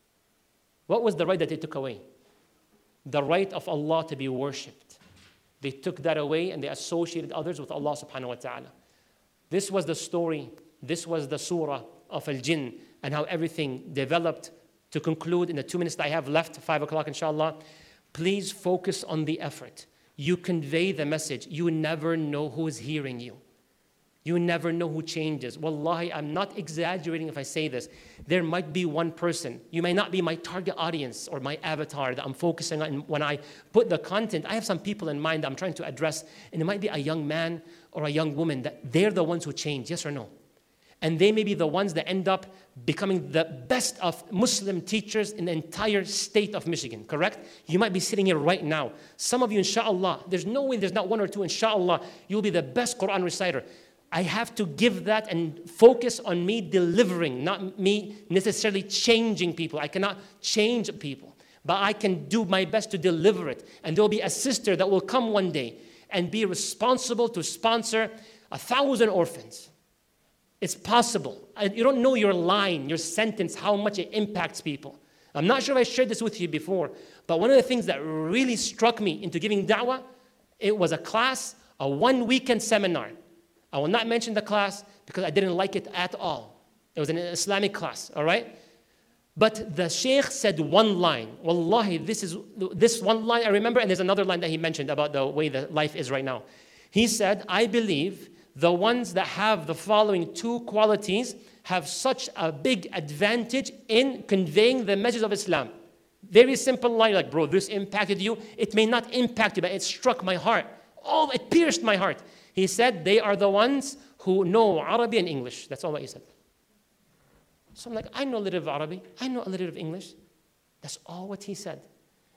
What was the right that they took away? The right of Allah to be worshipped. They took that away and they associated others with Allah subhanahu wa ta'ala. This was the story, this was the surah of Al-Jinn and how everything developed. To conclude, in the 2 minutes that I have left, 5 o'clock inshallah, please focus on the effort. You convey the message. You never know who is hearing you. You never know who changes. Wallahi, I'm not exaggerating if I say this. There might be one person. You may not be my target audience or my avatar that I'm focusing on. When I put the content, I have some people in mind that I'm trying to address. And it might be a young man or a young woman that they're the ones who change, yes or no? And they may be the ones that end up becoming the best of Muslim teachers in the entire state of Michigan, correct? You might be sitting here right now. Some of you, inshallah, there's no way there's not one or two, inshallah, you'll be the best Quran reciter. I have to give that and focus on me delivering, not me necessarily changing people. I cannot change people, but I can do my best to deliver it. And there'll be a sister that will come one day and be responsible to sponsor 1,000 orphans. It's possible. You don't know your line, your sentence, how much it impacts people. I'm not sure if I shared this with you before, but one of the things that really struck me into giving da'wah, it was a class, a one-weekend seminar. I will not mention the class because I didn't like it at all. It was an Islamic class, all right? But the sheikh said one line. Wallahi, this one line I remember, and there's another line that he mentioned about the way that life is right now. He said, I believe the ones that have the following 2 qualities have such a big advantage in conveying the message of Islam. Very simple line, like, bro, this impacted you. It may not impact you, but it struck my heart. Oh, it pierced my heart. He said, they are the ones who know Arabic and English. That's all what he said. So I'm like, I know a little of Arabic. I know a little of English. That's all what he said.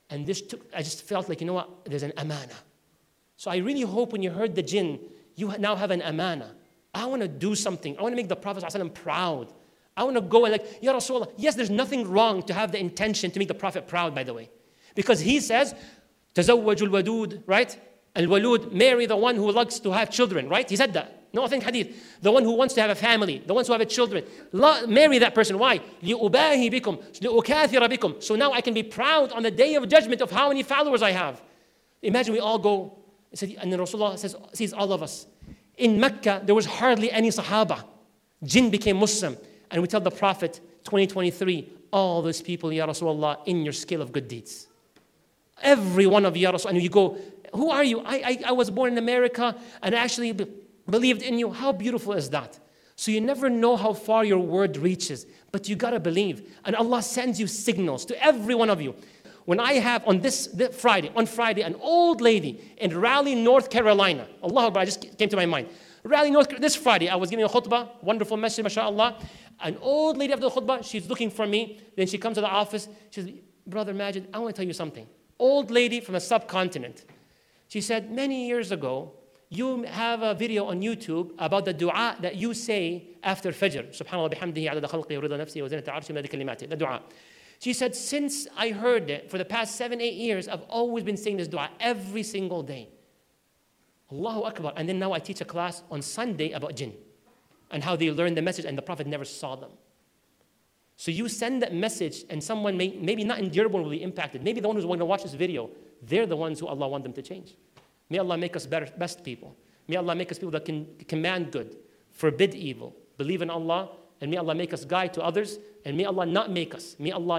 And I just felt like, you know what, there's an amana. So I really hope when you heard the jinn, you now have an amana. I want to do something. I want to make the Prophet ﷺ proud. I want to go and like, Ya Rasulullah, yes, there's nothing wrong to have the intention to make the Prophet proud, by the way. Because he says, تزوجوا الودود, right? Al-walud, marry the one who likes to have children, right? He said that. No, authentic hadith. The one who wants to have a family, the ones who have children. Marry that person. Why? لِأُبَاهِ بِكُمْ لِأُكَاثِرَ بِكُمْ. So now I can be proud on the day of judgment of how many followers I have. Imagine we all go, and then Rasulullah sees all of us. In Mecca, there was hardly any Sahaba. Jinn became Muslim. And we tell the Prophet, 2023, all those people, Ya Rasulullah, in your scale of good deeds. Every one of you, Ya Rasulullah. And you go, who are you? I was born in America and I actually believed in you. How beautiful is that? So you never know how far your word reaches, but you got to believe. And Allah sends you signals to every one of you. When I have on Friday, an old lady in Raleigh, North Carolina. Allah Akbar, I just came to my mind. Raleigh, North Carolina, this Friday, I was giving a khutbah, wonderful message, mashallah. An old lady after the khutbah, she's looking for me. Then she comes to the office. She says, Brother Majid, I want to tell you something. Old lady from a subcontinent. She said, many years ago, you have a video on YouTube about the dua that you say after Fajr. Subhanallah bihamdihi adada khalqi wa rida nafsi wa zinata arshi wa kalimati. The dua. She said, since I heard it, for the past 7-8 years, I've always been saying this dua every single day. Allahu Akbar. And then now I teach a class on Sunday about jinn and how they learn the message and the Prophet never saw them. So you send that message and someone maybe not in Dearborn will be impacted. Maybe the one who's going to watch this video, they're the ones who Allah wants them to change. May Allah make us best people. May Allah make us people that can command good, forbid evil, believe in Allah, and may Allah make us guide to others, and may Allah not make us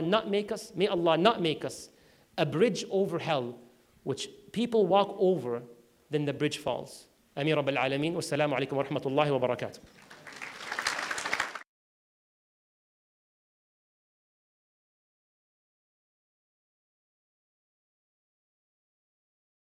a bridge over hell, which people walk over, then the bridge falls. Ameen Rabbil Alameen. Wassalamu alaikum wa rahmatullahi wa barakatuh.